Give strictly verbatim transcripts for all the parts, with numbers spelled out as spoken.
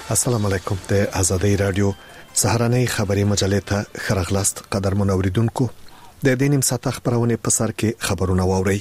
السلام علیکم. د آزادۍ رادیو سهارنۍ خبري مجلې ته خرغلاست قدرمن اوریدونکو. د دې نیم ساعت خبرونه په سر کې خبرونه واوري.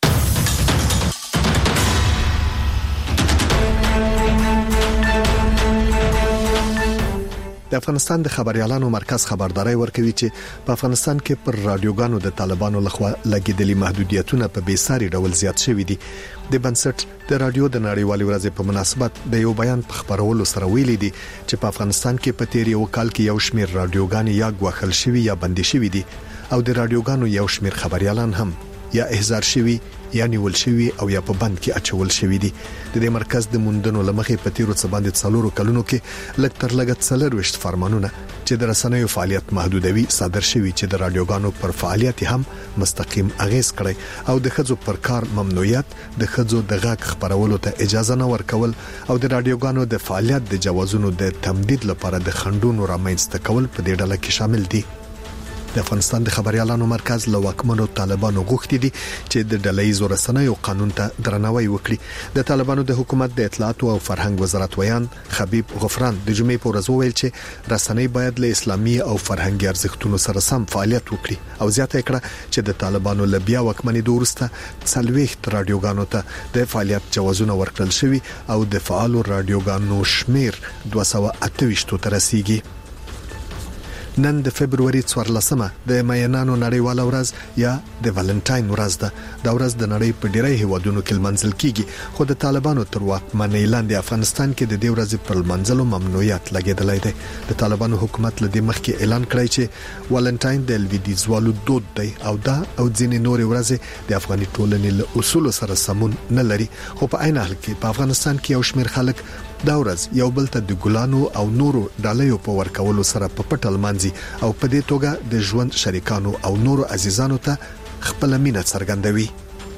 د افغانستان د خبريالانو مرکز خبرداري ورکوي چې په افغانستان کې پر رادیوګانو د طالبانو لخوا لګیدلي محدودیتونه په بیساري ډول زیات شوي دي. د بنسټ د رادیو د نړیوالې ورځې په مناسبت د یو بیان په خبرولو سره ویلي دي چې په افغانستان کې په تیر یو کال کې یو شمېر رادیوګان یا غوښل شوي یا بندي شوي دي او د رادیوګانو یو شمېر خبريالان هم یا احضار شوي یا نیول شوي او یا په بند کې اچول شوي دي. د دې مرکز د موندنو لمخې په تیرو څه باندې څلورو کلونو کې لږ تر لږه څلرويشت فرمانونه چې د رسنیو فعالیت محدودوي صادر شوي چې د رادیوګانو پر فعالیت هم مستقیم اغیز کړي او د خځو پر کار ممنوعیت، د خځو د غږ خبرولو ته اجازه نه ورکول او د رادیوګانو د فعالیت د جوازونو د تمدید لپاره د خندونو رامنځته کول په دې ډله کې شامل دي. د افغانستان د خبريالانو مرکز له واکمنو طالبانو غوښتي دي چې د ډلهیزو رسنیو قانون ته درناوی وکړي. د طالبانو د حکومت د اطلاعات او فرهنګ وزارت ویان حبیب غفران د جمعې په ورځ وویل چې رسنۍ باید له اسلامي او فرهنګي ارزښتونو سره سم فعالیت وکړي او زیاته کړه چې د طالبانو له بیا واکمنۍ دورسته څلويخت رادیوګانو ته د فعالیت جوازونه ورکړل شوي او د فعالو رادیوګانو شمیر دوه سوه اته ویشت ته رسیدي. نن د فبرवरी څوارلسمه د مینانو نړیواله ورځ یا د والنټاین ورځ ده. دا ورځ د نړۍ په ډیری هیوادونو کې لمانځل کیږي، خو د طالبانو تر واکمنۍ لاندې افغانستان کې د دې ورځې پر لمانځلو ممنوعیت لګیدلی دی. د طالبانو حکومت له دې مخکې اعلان کړی چې والنټاین د لویدیځوالو دود دی او دا او ځینې نورې ورځې د افغاني ټولنې له اصول سره سمون نه لري، خو په عین حال کې په افغانستان کې یو شمېر خلک دا ورځ یو بل ته د ګلانو او نورو ډالیو په ورکولو سره په پټل مانځي او په دې توګه د ژوند شریکانو او نورو عزیزانو ته خپل مینه څرګندوي.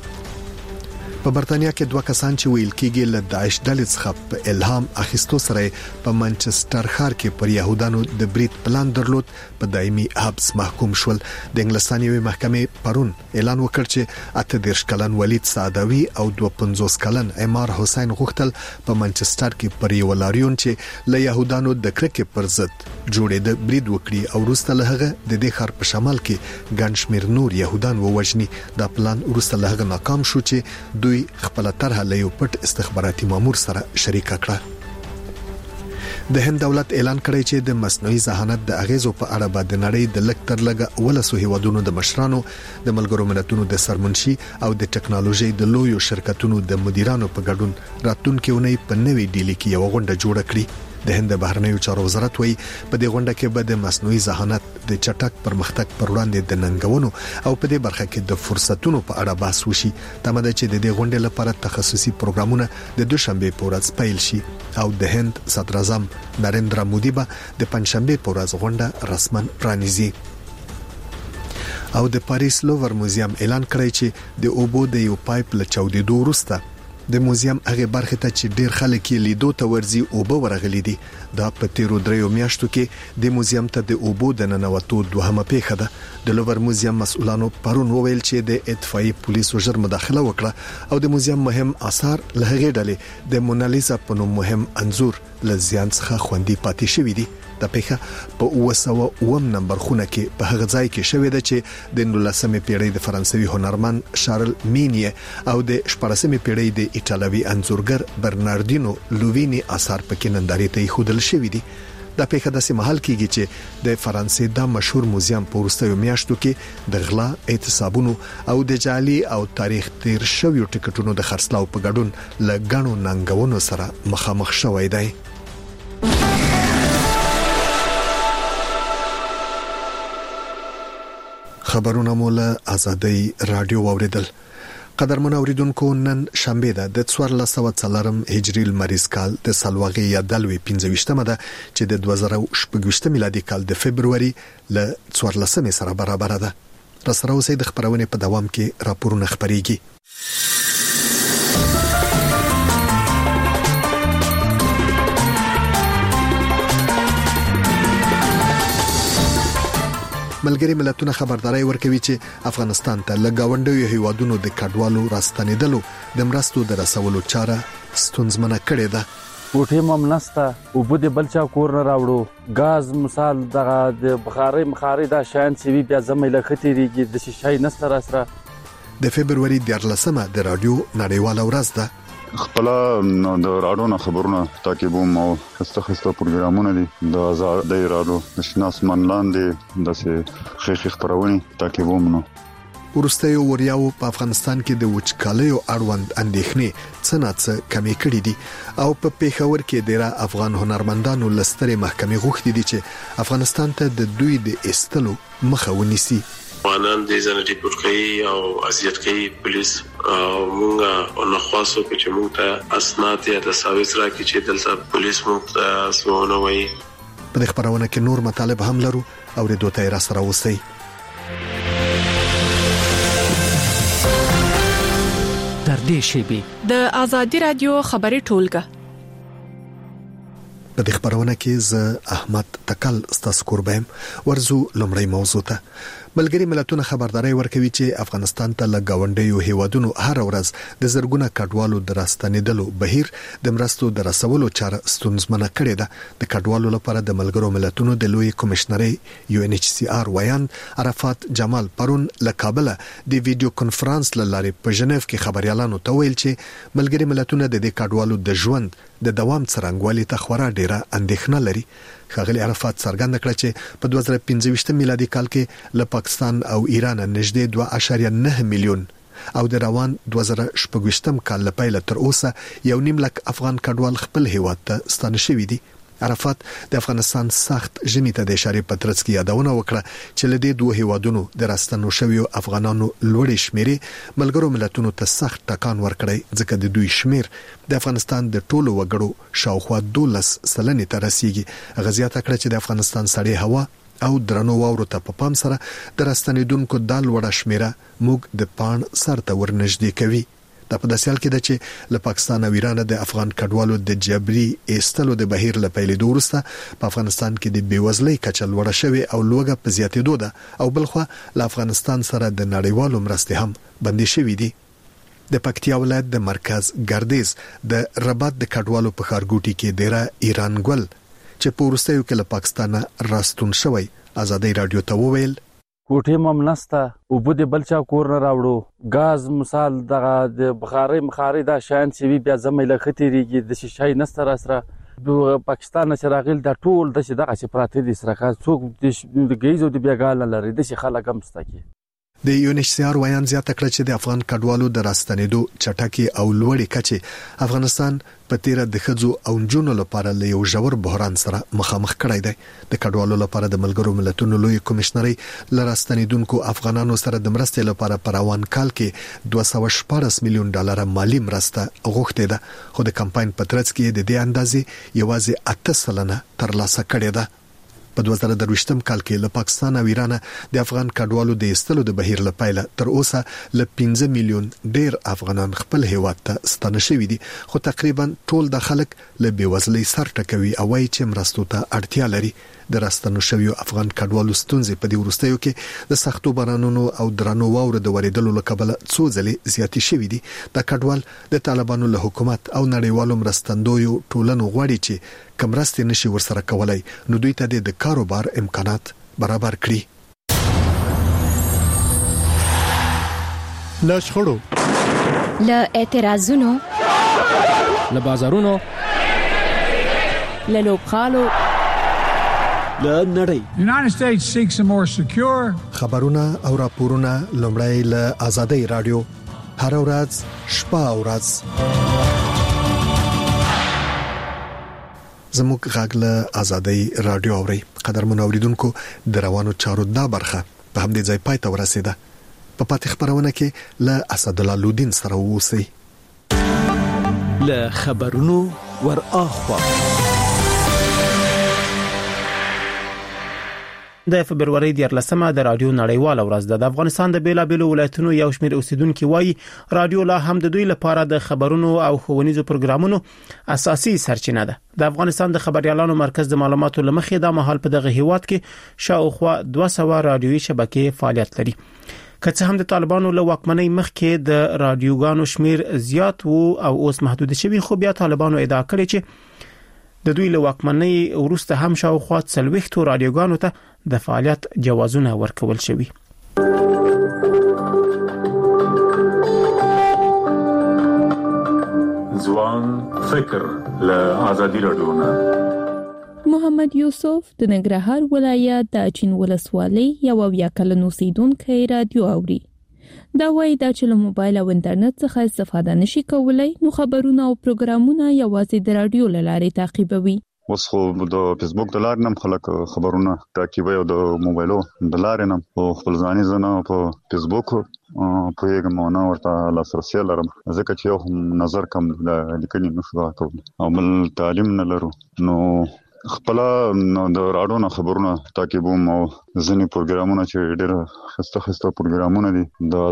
په برتانیا کې دوه کسان چې ویل کېږي له داعش ډلې څخه په الهام اخیستو سره په منچستر ښار کې پر يهودانو د بریټ پلان درلود په دایمي حبس محکوم شول. د انګلستان یوې محکمې پرون اعلان وکړ چې اته دیرش کلن ولید سعدوي او دوه پنځوس کلن عمار حسین غوښتل په منچستر کې پر یو لاریون چې له يهودانو د کرکې پر ضد جوړې د بریډ وکړي او وروسته له هغه د دې ښار په شمال کې ګڼ شمېر نور يهودان ووژني. دا پلان وروسته له هغه ناکام شو چې دوی خپل طرح له یو پټ استخباراتي مامور سره شریک کړه. د هند دولت اعلان کړی چې د مصنوعي ذهانت د اغیزو په اړه به د نړۍ د لک تر لګه ولسو هیوادونو د مشرانو، د ملګرو ملتونو د سرمنشي او د ټکنالوژي د لویو شرکتونو د مدیرانو په ګډون راتلونکي اونۍ په نوې ډیلي کې یو غونډه جوړه کړي. د هند بهرنیو چارو وزارت وایي په دې غونډه کې به د مصنوعي ذهانت د چټک پرمختګ پر وړاندې د ننګونو او په دې برخه کې د فرصتونو په اړه بحث وشي. تمه ده چې د دې غونډې لپاره تخصصي پروګرامونه د دوشنبه په ورځ پیل شي او د هند صدر اعظم نریندرا مودي به د پنځشنبه په ورځ غونډه رسماً پرانیزي. او د پاریس لوور موزیم اعلان کړی چې د اوبو د یو پایپ له چاودېدو وروسته د موزیم هغه برخه ته چې ډیر خلک یې لیدو ته ورځي او به ورغلي دي. دا په تیرو دریو میاشتو کې د موزیم ته د اوبو د ننوتو دوهمه پیښه ده. د لوور موزیم مسؤلانو پرون وویل چې د اطفائي پولیسو ژر مداخله وکړه او د موزیم مهم آثار له هغې ډلې د مونالیزا په نوم مهم انځور له زیان څخه خوندي پاتې شوی دي. د پیښه په اوه سوه اووم نمبر خونه کې په هغه ځای کې شوې ده چې د نولسمې پیړۍ د فرانسوي هنرمند شارل مینیه او د شپاړسمې پیړۍ د ایټالوي انځورګر برناردینو لوویني آثار پکې نندارې ته ایښودل شوي دي. دا پیښه داسې مهال کېږي چې د فرانسې د مشهور موزیم په وروستیو میاشتو کې د غلا، اعتصابونو او د جعلي او تاریخ تیر شویو ټکټونو د خرڅلاو په ګډون له ګڼو ننګونو سره مخامخ شوی دی. خبرونه مولا آزادۍ رادیو اوریدل. قدرمن اوریدونکو، نن شنبه ده د څوارلس سوه څلورم هجري لمریز کال د سلواغې یا دلوي پنځه ویشتمه ده چې د دوه زره شپږ ویشت میلادي کال د فبرवरी ل څوارلسمې سره برابر ده. را سره اوسئ د خبرونه په دوام کې راپورونه خبريږي. ملګری ملتونه خبرداري ورکوي چې افغانستان ته لګاونډیو هیوادونو د کډوالو راستنیدلو د مرستو د رسولو چاره ستونزمنه کړې ده. کوټې مم نسته، اوبه د بل چا کور نه راوړو، غاز مثال دغه د بخارۍ مخارۍ دا شیان چې وي بیا زمې له ښه تېرېږي، داسې شی نسته را سره. د فبروري دیارلسمه د رادیو نړیواله ورځ ده. خپل نو د رادیو نه خبرونه تعقیبوم او خسته خسته پروګرامونه دي د آزادۍ رادیو د شناسمان لاندې داسې خېخ خبرونه تعقیبوم. نو ورستیو وریاو په افغانستان کې د وچکالیو اړوند اندېښنې څه نه څه کمی کړې دي او په پیښور کې ډېر افغان هنرمندانو لستري محکمې غوښتي دي چې افغانستان ته د دوی د استلو مخه ونیسي. افغانان د ځان ریپورت کوي او اذیت کوي پولیس او موږ نو خاصو چې موږ ته اسناد یا تساویز راکړي چې دلته پولیس موږ ته سونه وایي. په خبرونه کې نور مطالب هم لرو او د دوه تیر سره وسی. تر دې شی د آزادي رادیو خبري ټولګه په دې خبرونه کې ز احمد تکل ستاسو قربم ورزو لمړی موضوع ته. ملګری ملتونه خبرداري ورکوي چې افغانستان ته لګاونډیو هیوادونو هر ورځ د زرګونه کډوالو دراستنیدلو بهیر د مرستو د رسولو چاره ستونزمنه کړې ده. د کډوالو لپاره د ملګرو ملتونو د لوی کمشنري یو ان ایچ سی آر ویان عرفات جمال پرون له کابل د ویډیو کانفرنس لارې په ژنیف کې خبريالانو ته ویل چې ملګری ملتونه د دې کډوالو د ژوند د دوام څرنګوالي ته خورا ډیره اندېښنه لري. خغلی عرفات څرګنده کړه چې په دوه زره پنځه میلادي کال کې له پاکستان او ایران نږدې دوه اعشاریه نه میلیون او د روان دوه زره شپږ کال لپاره تر اوسه یو نیم لک افغان کډوال خپل هیواد ته ستانه شوي دي. عرفات د افغانستان سخت ژمي ته د اشاره پترڅ کې یادونه وکړه چې لدې دوه هیوادونو د راستنو شویو افغانانو لوړې شمیرې ملګرو ملتونو ته سخت ټکان ورکړی ځکه د دوی شمیر د افغانستان د ټولو وګړو شاوخوا دولس سلنې ته رسیږي. غزيات کړه چې د افغانستان سړې هوا او درنو واورو ته په پام سره د راستنیدونکو د لوړه شمیره موږ د پان سر ته ورنږدې کوي. دا په داسې حال کې ده چې له پاکستان او ایران د افغان کډوالو د جبري ایستلو د بهیر له پیلېدو وروسته په افغانستان کې د بیوزلۍ کچه لوړه شوې او لوږه په زیاتېدو ده او بلخوا له افغانستان سره د نړیوالو مرستې هم بندي شوې دي. د پکتیا ولایت د مرکز ګردیز د رباط د کډوالو په ښارګوټي کې ډیره ایران ګل چې په وروستیو کې له پاکستان راستون شوی آزادۍ رادیو ته وویل کوټې مم نسته، اوبه د بل چا کور نه راوړو، غاز مثال دغه د بخارۍ مخارۍ دا شیان چې وي بیا زمې له ښه تېرېږي، داسې شی نسته را سره. پاکستان نه چې راغلي دا ټول داسې دغسې پراته دي سره څوک د ګیز او د بیګال نه لري، داسې خلک هم شته کې. د یو ان ایچ سی آر ویان زیاته کړه چې د افغان کډوالو د راستنېدو چټکي او لوړې کچې افغانستان په تیر د خځو او جنونو لپاره له یو ژور بحران سره مخامخ کړی دی. د کډوالو لپاره د ملګرو ملتونو لوی کمشنري لراستنیدونکو افغانانو سره د مرستې لپاره په روان کال کې دوه سوه شپاړس میلیون ډالر مالی مرسته غوښتې ده، خو د کمپاین په ترڅ کې د دې اندازې یوازې اته سلنه ترلاسه کړې ده. په دوه زره درویشتم کال کې له پاکستان او ایران د افغان کډوالو د ایستلو د بهیر لپاره تر اوسه ل پنځه میلیون ډیر افغانان خپل هیواد ته ستانه شوي دي، خو تقریبا ټول د خلک له بیوزلۍ سر ټکوي او وايي چې مرستو ته اړتیا لري. د راستنو شویو افغان کډوالو ستونزې په دې وروستیو کې د سختو بارانونو او درنو واورو د ورېدلو له کبله څو ځلې زیاتې شوې دي. د کډوال د طالبانو له حکومت او نړیوالو مرستندویو ټولنو غواړي چې کمرستې نشي ورسره کولای نو دوی ته د کاروبار امکانات برابر کړي. له شخړو، له اعتراضونو، له بازارونو، له لوبخالو، له نړۍ. The United States seeks a more secure. خبرونه او راپورونه لومړی له آزادۍ رادیو هر ورځ شپه او ورځ زموږ غږ له آزادۍ رادیو اوري. قدرمن اوریدونکو، د روانو چارو دا برخه په همدې ځای پای ته ورسیده. په پاتې خبرونه کې له اسد الله لودین سره ووسی. له خبرونو ور اخوا د فبرवरी دیارلسمه د رادیو نړیواله ورځ ده. د افغانستان د بیلابېلو ولایتونو یو شمېر اوسیدونکو وایي رادیو لا هم د دوی لپاره د خبرونو او ښوونیزو پروګرامونو اساسي سرچینه ده. د افغانستان د خبريالانو مرکز د معلوماتو لمخې د مهال په دغه هیواد کې شاوخوا دوه سوه رادیوي شبکې فعالیت لري. که څه هم د طالبانو له واکمنۍ مخکې د رادیوګانو شمیر زیات وو او اوس محدود شوی، خو بیا طالبانو ادعا کړې چې د دوی له واکمنۍ وروسته هم شاوخوا څلوېښت رادیوګانو ته د فعالیت جوازونه ورکول شوي. ځوان فکر له آزادي رادیو نه. محمد یوسف د ننګرهار ولایت د اچین ولسوالۍ یو اویا کلن اوسیدونکی رادیو اوري. دا وایي دا چې له موبایل او انټرنیټ څخه استفاده نشي کولای، نو خبرونه او پروګرامونه یوازې د رادیو له لارې تعقیبوي. اوس خو د فیسبوک د لارې نم خلک خبرونه تعقیبوي او د موبایلو د لارې نم په خپل ځاني ځنه په فیسبوک په یوه مونه ورته لاسرسي لرم، ځکه چې یو نظر کم د لیکنې نشو کولای او بل تعلیم نه لرو. نو خپل نو د راډیو نه خبرونه تعقیبوم او ځینې پروګرامونه چې ډېر خسته خسته پروګرامونه دي د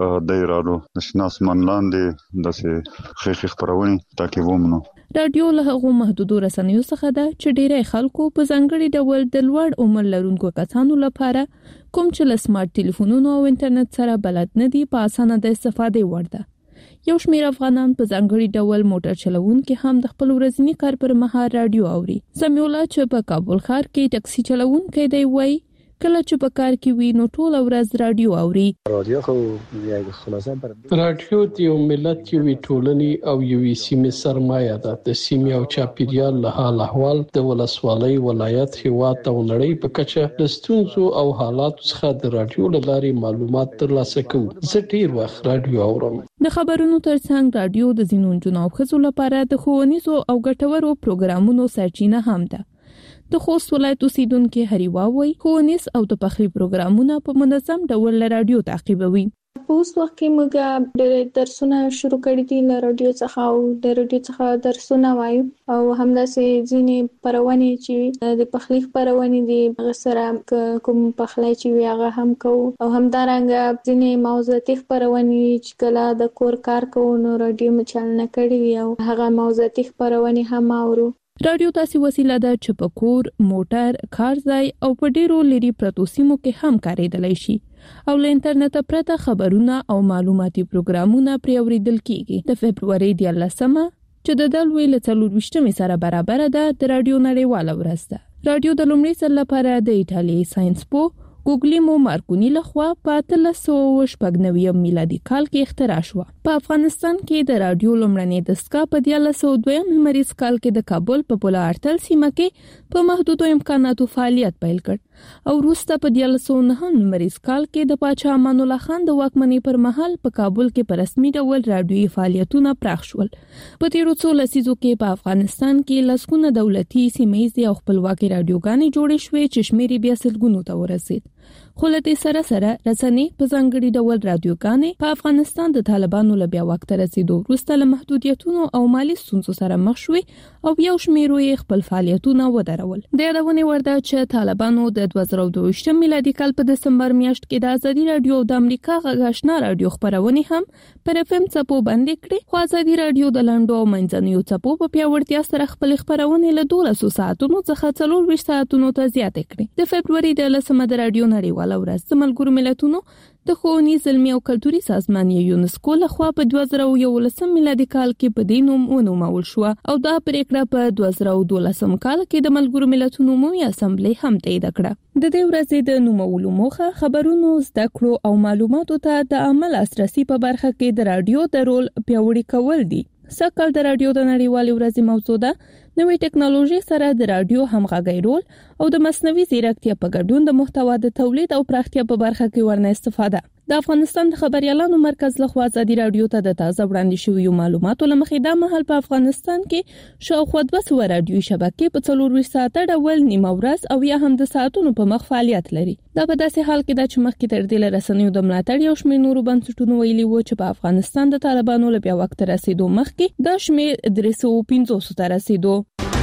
د راډیو د شناس منلاندې د سه خېخ خبرونه تعقیبوم. نو رادیو له هغو محدودو رسنیو څخه ده چې ډېری خلکو په ځانګړي ډول د لوړ عمر لرونکو کسانو لپاره کوم چې له سمارټ ټلیفونونو او انټرنیټ سره بلد نه دي په اسانه د استفادې وړ ده. یو شمېر افغانان په ځانګړي ډول موټر چلوونکي هم د خپل ورځني کار پر مهال رادیو اوري. سمیع الله چې په کابل ښار کې ټکسي چلوونکی دی وایي کله چې په کار کې وي نو ټول ورځ رادیو اوري. رادیو خو یو خلاصه پر رادیو د یو ملت یو ټولنې او یو سیمې سرمایه ده. د سیمې او چاپیریال له حال احوال د ولسوالۍ، ولایت، هیواد او نړۍ په کچه د ستونزو او حالات څخه د رادیو له لارې معلومات ترلاسه کوو. زه ډیر وخت رادیو اورم. د خبرونو ترڅنګ رادیو د ځینو نجونو او ښځو لپاره د ښوونیزو او ګټورو پروګرامونو سرچینه هم ده. د خوست ولایت اوسیدونکو هریوا وایي ښوونیز او د پخلي پروګرامونه په منظم ډول له رادیو تعقیبوي. په اوس وخت کې موږ ډېر درسونه شروع کړي دي له رادیو څخه او د رادیو څخه درسونه وایو او همداسې ځینې خبرونه چې د پخلي خبرونه دي هغه سره کوم پخلی چې وي هغه هم کوو او همدارنګه ځینې موضوعاتي خبرونه چې کله د کور کار کوو نو رادیو مچلنه کړي وي او هغه موضوعاتي خبرونه هم اورو. رادیو تاسو وسیله ده چې په کور، موټر، کار ځای او په ډیرو لري پرتو سیمو کې هم کارېدلی شي او له انټرنیټ پرته خبرونه او معلوماتي پروګرامونه پرې اورېدل کیږي. د فبرورۍ دیارلسمه چې د دلوي له څلور ویشتمې سره برابر ده د رادیو نړیواله ورځ ده. رادیو د لومړي ځل لپاره د ایټالیا ساينس پو ګوګلیمو مارکونی لخوا په اتلس سوه شپږ نوي میلادي کال کې اختراع شو. په افغانستان کې د رادیو لومړنۍ دستګاه په دیارلس سوه دویم میمریز کال کې د کابل په پولا ارتل سیمه کې په محدودو امکاناتو فعالیت پیل کړ او وروسته په دیارلس سوه نهم میمریز کال کې د پاچا امان الله خان د واکمنۍ پر مهال په کابل کې په رسمي ډول رادیوي فعالیتونه پراخ شول. په تیرو څو لسیزو کې په افغانستان کې لسګونه دولتي، سیمه‌ییزې او خپلواکي رادیوګانې جوړې شوې چې شمېر بیا سلګونو ته ورسید. خو له دې سره سره رسنۍ په ځانګړي ډول رادیوګانې په افغانستان د طالبانو له بیا وخت رسیدو وروسته له محدودیتونو او مالي ستونزو سره مخ شوې او یو شمېر یې خپل فعالیتونه ودرول. د یادونې وړ ده چې طالبانو د دوه زره دوه ویشتم میلادي کال په دسمبر میاشت کې د ازادي رادیو او د امریکا غږ آشنا رادیو خبرونه هم پر اف ام څپو باندې کړې. خو ازادي رادیو د لنډو او منځنیو څپو په پیاوړتیا سره خپل خبرونه له دولسو ساعتونو څخه څلور ویشت ساعتونو ته زیاتې کړې. د فبرورۍ د لسمه د رادیو نړیواله ورځ د ملګرو ملتونو د ښوونیز، علمي او کلتوري سازمان یونسکو لخوا په دوه زره یولسم میلادي کال کې په دې نوم ونومول شو او دا پریکړه په دوه زره دولسم کال کې د ملګرو ملتونو عمومي اسامبلې هم تایید کړه. د دې ورځې د نومولو موخه خبرونو، زده کړو او معلوماتو ته د عمل لاسرسي په برخه کې د رادیو د رول پیاوړی کول دي. سکل د رادیو د نړیوالې ورځې موضوع ده. نوې ټکنالوژي سره د رادیو همغږي رول او د مصنوعي ځیرکتیا په ګډون د محتوا د تولید او پراختیا په برخه کې ورنه استفاده. د افغانستان د خبريالانو مرکز لخوا ازادي رادیو ته د تازه وړاندې شویو معلوماتو لمخې دا مهال په افغانستان کې شاوخوا دوه سوه رادیوي شبکې په څلور ویشت ساعته ډول نیمه ورځ او یا هم د ساعتونو په مخ فعالیت لري. دا په داسې حال کې ده چې مخکې تر دې له رسنیو د ملاتړ یو شمېر نورو بنسټونو ویلي وو چې په افغانستان د طالبانو له بیا وخت رسیدو مخکې دا شمېر درې سوه پنځوس ته رسیدو.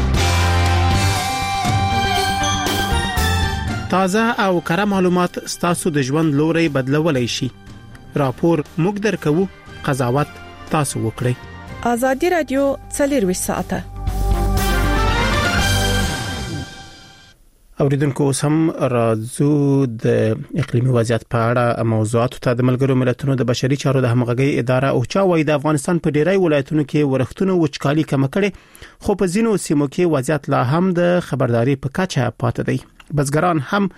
تازه او کره معلومات ستاسو د ژوند لوري بدلولای شي. راپور موږ درکو، قضاوت تاسو وکړئ. ازادي رادیو څلور ویشت ساعته اوریدونکو اوس هم راځو د اقلیمي وضعیت په اړه موضوعاتو ته. د ملګرو ملتونو د بشري چارو د همغږي اداره او چا وایي د افغانستان په ډیری ولایتونو کې ورښتونو وچکالي کم کړي، خو په ځینو سیمو کې وضعیت لا هم د خبرداري په کچه پاتې دی. بزګران هم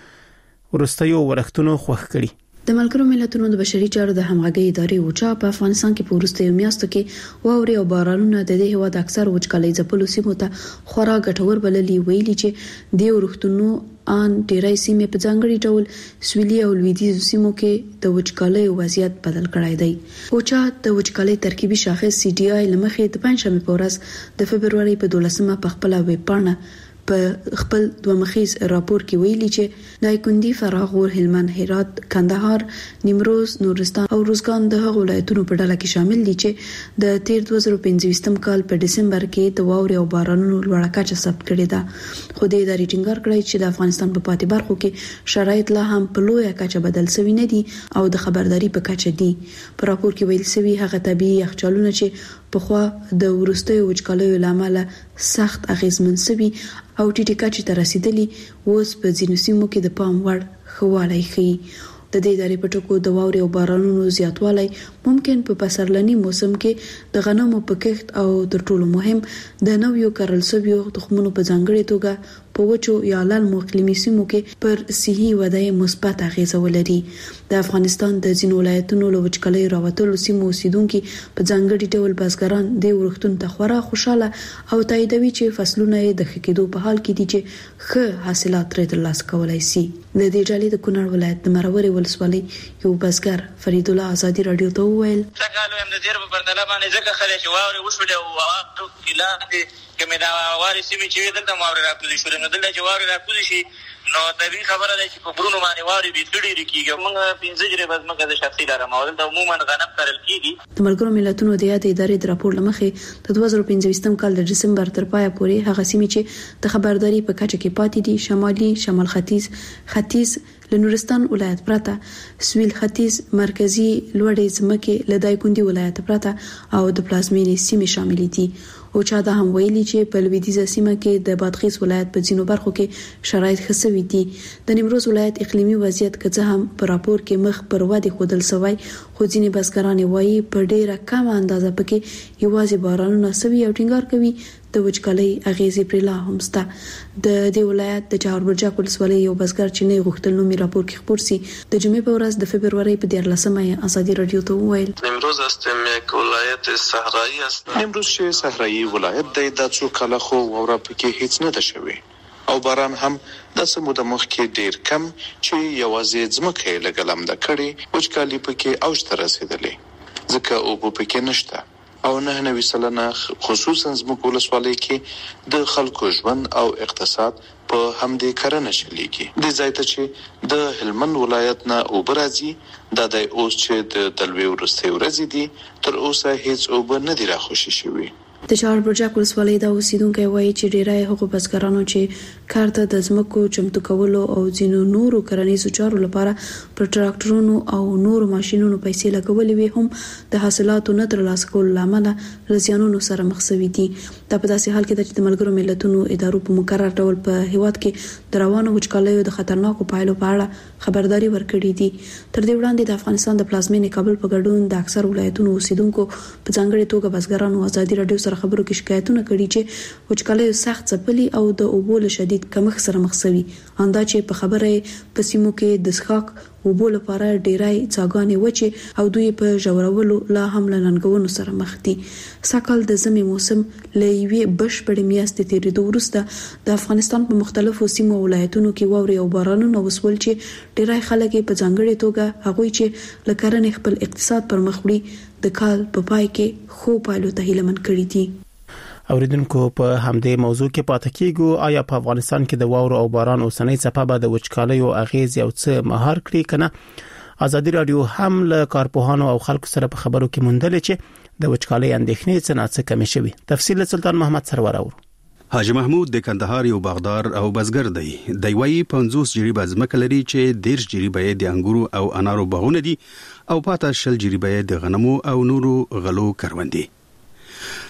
ورستیو ورښتونو خوښ کړي. د ملګرو ملتونو د بشري چارو د همغږي ادارې او چا په افغانستان کې په وروستیو میاشتو کې واوري او بارانونه د دې هوا د اکثر وچکالۍ ځپلو سیمو ته خورا ګټور بللي، ویلي چې د ورښتونو ان ډیری سیمې په ځانګړي ډول سویلي او لویدیځ سیمو کې د وچکالۍ وضعیت بدل کړای دی. او چا د وچکالۍ ترکیبي شاخص سی ډي آی لمخې د پنځمې په ورځ د فبرवरी په دولسمه په خپل ویب پاڼه په خپل دوه مخیز راپور کې ویلي چې دایکندي، فراغور، هلمند، هرات، کندهار، نیمروز، نورستان او روزګان د هغو ولایتونو په ډله کې شامل دي چې د تیر دوه زره پنځه کال په دسمبر کې د واوري او بارانونو لوړه کچه ثبت کړې ده. خو د ادارې ټینګار کړی چې د افغانستان په پاتې برخو کې شرایط لا هم په لویه کچه بدل شوي نه دي او د خبرداري په کچه دي. په راپور کې ویل شوی هغه طبيعي یخچالونه چې په خوا د ورستیو وچکالیو لامل سخت اغیزمن شوي او ټیټه کچه ته رسیدلی، اوس په ځینو سیمو کې د پام وړ خواله ښيي. د دې ادارې په ټکو د واوري او بارانونو زیاتوالی ممکن په پسرلني موسم کې د غنمو په کښت او تر ټولو مهم د نویو کرل شویو تخمونو په ځانګړي توګه په وچو یا لالمو اقلیمي سیمو کې پر صحي وده مثبت اغیزه ولري. د افغانستان د ځینو ولایتونو له وچکالۍ راوتلو سیمو اوسیدونکو په ځانګړي ډول بزګران د ورښتون ته خورا خوشاله او تاییدوي چې فصلونه یې د ښه کېدو په حال کې دي چې ښه حاصلات ترې ترلاسه کولای شي. د دې ډلې د کونړ ولایت د مروري ولسوالۍ یو بزګر فرید الله آزادي رادیو ته وویل: څنګه هم د دیر په پرتله باندې ځکه خلک واوري وشولې او واقع کله کمه دا واري سیمه چې دلته ماوري راکوي شو نو دلته چې واري راکوي شي نو طبيعي خبره ده چې په برونو باندې واري به تړي رکیږي. موږ پنځه جری بس موږ د شخصي لاره ماول ته عموما غنم کرل کیږي. د ملګرو ملتونو د یاد ادارې د راپور لمخې د دوه زره پنځه کال د دسمبر تر پایه پورې هغه سیمې چې د خبرداري په کچه کې پاتې دي شمالي، شمال ختیځ، ختیځ، لنورستان ولایت پرته، سویل ختیځ، مرکزی لوړې ځمکې، لدایکندي ولایت پرته او د پلازمینې سیمې شامل دي. او چا دا هم ویلي چې په لویدیځه سیمه کې د بادغیس ولایت په ځینو برخو کې شرایط ښه شوي دي. د نیمروز ولایت اقلیمي وضعیت که څه هم په راپور کې مخ پر ودې ښودل شوی، خو ځینې بزګران وایي په ډیره کمه اندازه پکې یوازې بارانونه شوي او ټینګار کوي د وچکالۍ اغیزې پر لا هم شته. د دې ولایت د چهاربرجک ولسوالۍ یو بزګر چې نه غوښتل نومي راپور کې خبر سي د جمعې په ورځ د فبرवरी په دیارلسمه آزادي رادیو ته وویل: نیمروز هستم، یک ولایت صحرایی است. نیمروز چې صحرایی ولایت دی، د څو کاله خو وره پکې هیڅ نه ده شوی او باران هم د سمود مخ کې ډیر کم چې یوازې ځمکه لګلم د کړي وچکالي پکې اوج ته رسیدلې ځکه او په پکې نشته او نه نوي سلنه خصوصا زموږ ولسوالۍ کې د خلکو ژوند او اقتصاد په همدې کرنه چلیږي. د ځای ته چې د هلمند ولایت نه اوبرازي د دای اوس چې د دلوي ورسته ورزي دي تر اوسه هیڅ اوب نه دی راخوشي شوی. د چهاربرجک ولسوالۍ د اوسیدونکو وایي چې ډیری هغو بزګرانو چې کارته د ځمکو چمتو کولو او ځینو نورو کرنیزو چارو لپاره پر ټراکټرونو او نورو ماشينونو پیسې لګولې وي هم د حاصلاتو نه ترلاسه کولو لامل لزیانونو سره مخ شوي دي. دا په داسې حال کې ده چې د ملګرو ملتونو ادارو په مقرر ډول په هیواد کې د روانو وچکالیو د خطرناکو پایلو په اړه خبرداري ورکړې دي. تر دې وړاندې د افغانستان د پلازمینې کابل په ګډون د اکثر ولایتونو اوسیدونکو په ځانګړي توګه بزګرانو آزادي رادیو سره خبرو کې شکایتونه کړي چې وچکالۍ سخت ځپلي او د اوبو له شدید کمښت سره مخ شوي، اندا چې په خبره په سیمو کې د څښاک اوبو لپاره ډیری څاګانې وچې او دوی په ژورولو لا هم له ننګونو سره مخ دي. ساکال د ژمي موسم له یوې بشپړې میاشتې تیریدو وروسته د افغانستان په مختلفو سیمو او ولایتونو کې واوري او بارانونه وسول چې ډیری خلک په ځانګړي توګه هغوی چې له کرنې خپل اقتصاد پر مخ وړي د کال په پای کې خو پایلو ته هیلمن کړي دي. اوریدونکو په همدې موضوع کې پاتې کیږو. آیا په افغانستان کې د واورو او باران اوسنۍ څپه به د وچکالیو اغیز یو څه مهار کړي کنه؟ آزادي رادیو هم له کارپوهانو او خلکو سره په خبرو کې موندل چې د وچکالۍ اندېښنې څه نه څه کمې شوي. تفصیل سلطان محمد سرور اور. حاجی محمود د کندهار یو باغدار او بزګر دی. د وی پنځوس جریبه ځمکه لري چې ډیر جریبه د انګورو او انارو باغونه دي او پاته شل جریبه د غنمو او نورو غلو کروندې.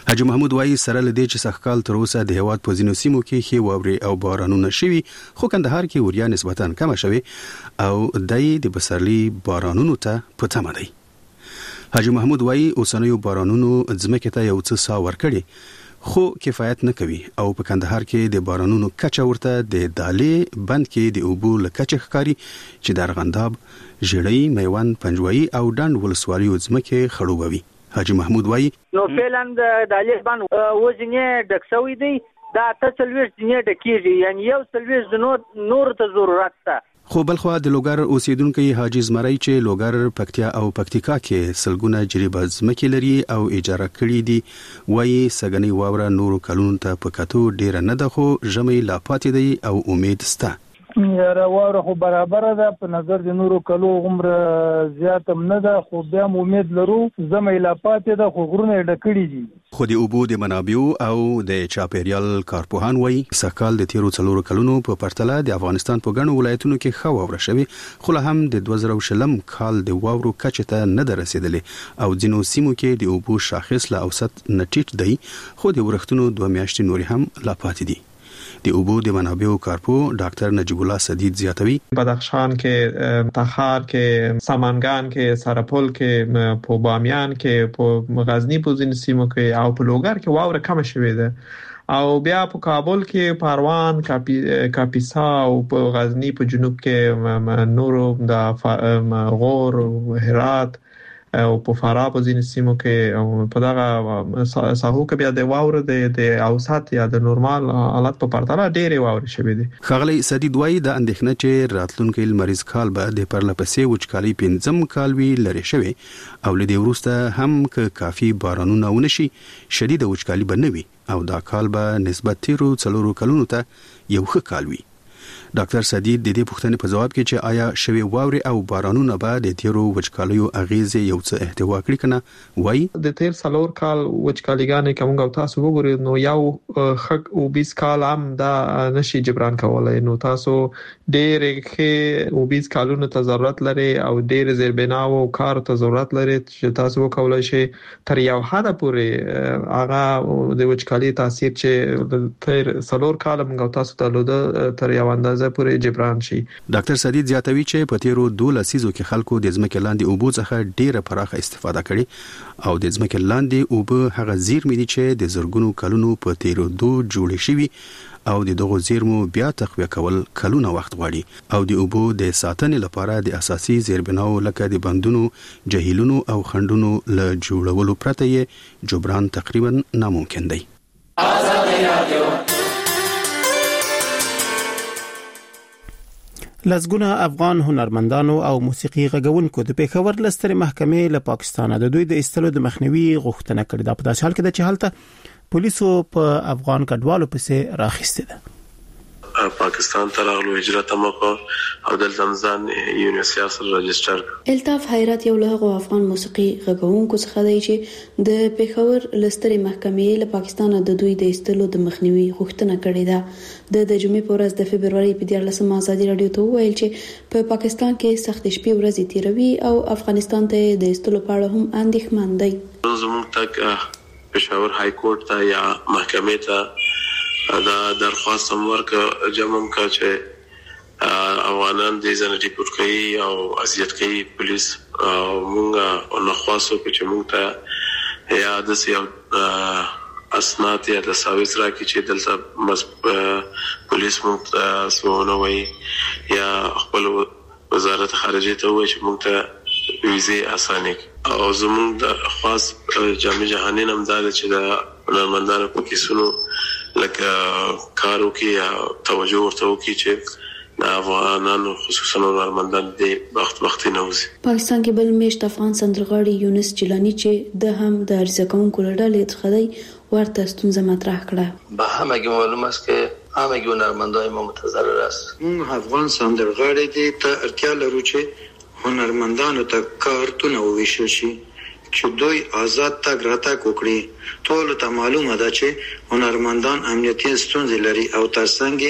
حاجی محمود وایي سره لدی چې سخکال تر اوسه د هیواد په ځینو سیمو کې خې واوري او بارانونه شوي، خو کندهار کې وریا نسبتاً کم شوي او دای د بسرلی بارانونو ته په تمه دی. حاجی محمود وایي اوسنیو بارانونو ځمکې ته یو څه سا ورکړي خو کفایت نه کوي او په کندهار کې د بارانونو کچه ورته د دالې بند کې د اوبو لکچه ښکاری چې د ارغنداب، ژړۍ، میوند، پنجوایي او ډنډ ولسوالیو ځمکې خړوبوي. حاجی محمود وایي نو فعلا د دالې بند وزنې ډکسوي دی، دا ته څلويش ځنې ډکیږي، یعنی یو څلويش د نور ته ضرورت ده. خو بلخوا د لوګر اوسیدونکو حاجی زمری چې لوګر، پکتیا او پکتیکا کې سلګونه جریبه ځمکې لري او اجاره کړي دي، وایي سګنی واوره نورو کلونو ته په کتو ډیر نه ده، خو ژمي لا پاتې دی او امید سته. یاره واوره خو برابر ده، په نظر د نورو کلو عمر زیات هم نه ده، خو بیا امید لرو ژمي لا پاتې ده، خو غرونه ډکړي دي. خو د اوبو د منابعو او د چاپیریال کارپوهان وایي سکهال د تیرو څلورو کلونو په پرتله د افغانستان په ګڼو ولایتونو کې ښه واوره شوې، خو لا هم د دوه زره شلم کال د واورو کچې ته نه ده رسېدلې او ځینو سیمو کې د اوبو شاخص له اوسط نه ټیټ دی، خو د ورښتونو دوه میاشتې نورې هم لا پاتې دي. د اوبو د منابعو کارپو ډاکټر نجیب الله سدید زیاتوي بدخشان کې، تخار کې، سمنګان کې، سرپل کې، په بامیان کې، په غزنی په ځینو سیمو کې او په لوګر کې واوره کم شوې ده او بیا په کابل کې، پروان، کاپی کاپیسا او په غزنی په جنوب کې نورو د غور، هرات او په فراه په ځینو سیمو کې په دغه ساحو کې بیا د واوره د اوسط یا د نورمال حالت په پرتله ډېرې واورې شوې دي. ښاغلی سدید وایي د اندېښنه چې راتلونکي لمریز کال به د پرلپسې وچکالۍ پنځم کال وي لرې شوی او له دې وروسته هم که کافي بارانونه ونشي شدیده وچکالي به نه وي او دا کال به نسبت تیرو څلورو کلونو ته یو ښه کال وي. ډاکټر سدید د دې پوښتنې په جواب کې چې آیا شوی واوري او بارانونه به د تیرو وچکالیو اغیزې یو څه احتوا کړی کنه، وایي د تیر څلور کال وچکالیګانې کوم او تاسو وګورئ نو یو خک او بیس کال هم دا نشي جبران کولای، نو تاسو ډېر کې او بیس کالونو ته ضرورت لري او ډېر زیربنا او کار ته ضرورت لري چې تاسو وکولای شئ تر یو حد پورې هغه د وچکالي تاثیر چې تیر څلور کال موږ تاسو ته لوده تر یو اندازه پورې جبران شي. ډاکټر سدید زیاتوي چې په تیرو دوه لسیزو کې خلکو د ځمکې لاندې اوبو څخه ډیره پراخه استفاده کړې او د ځمکې لاندې اوبه هغه زیرمې دي چې د زرګونو کلونو په تیرو دوه جوړې شوي او د دغو زیرمو بیا تقویه کول کلونه وخت غواړي او د اوبو د ساتنې لپاره د اساسي زیربناو لکه د بندونو، جهیلونو او خندونو له جوړولو پرته یې جبران تقریبا ناممکن دی. آزادي رادیو لزګونه افغان هنرمندانو او موسیقي غږونکو د پیښور لستر محکمې له پاکستان د دوی د استلو د مخنیوي غوښتنه کړې ده، په داسې حال کې د چهالته پولیسو په افغان کډوالو پسې راخسته ده. پاکستان ته راغلو هجرت مکو او د زمزان یونیورسيټي سره رجستر. الطاف حیرت یو له افغان موسیقي غږونکو څخه دی چې د پیښور لستر محکمې له پاکستان د دوی د استلو د مخنیوي غوښتنه کړې ده. د د جمعې په ورځ د فبرवरी په دیارلسمه ازادي رادیو ته ویل چې په پاکستان کې سخت شپې ورځې تیروي او افغانستان ته د استلو په اړه هم اندېښمن دی. زموږ تک پېښور های کورټ ته یا محکمې ته دا درخواست هم ورک جمع کا چې افغانان د ځان ریپورت کوي او اذیت کوي پولیس او موږ نو خاصو چې موږ ته یا د سیاو اسناد یا د ساویس را کې چې دلته پولیس موږ سونه وي یا خپل وزارت خارجه ته وایي چې موږ ته ویزه اسانه او زموږ د خاص جامع جهانی نوم دا چې د هنرمندانو په کیسونو لکه کارو کې یا توجه ورته وکړي چې د افغانانو خصوصا هنرمندان د وخت وخت نه وځي. پاکستان کې بل میشت افغان سندرغاړي یونس جیلانی چې د هم د ارزکونکو لړل څخه دی ورته ستونزه مطرح کړه. به همه معلوم است که همه هنرمندای ما متضرر است. اون افغان سندرغاړي دي ته اړتیا لرو چې هنرمندانو ته کارتونه وویشل شي چې دوی آزاد تګ راتګ وکړي. ټول ته معلومه ده چې هنرمندان امنیتي ستونزې لري او ترڅنګ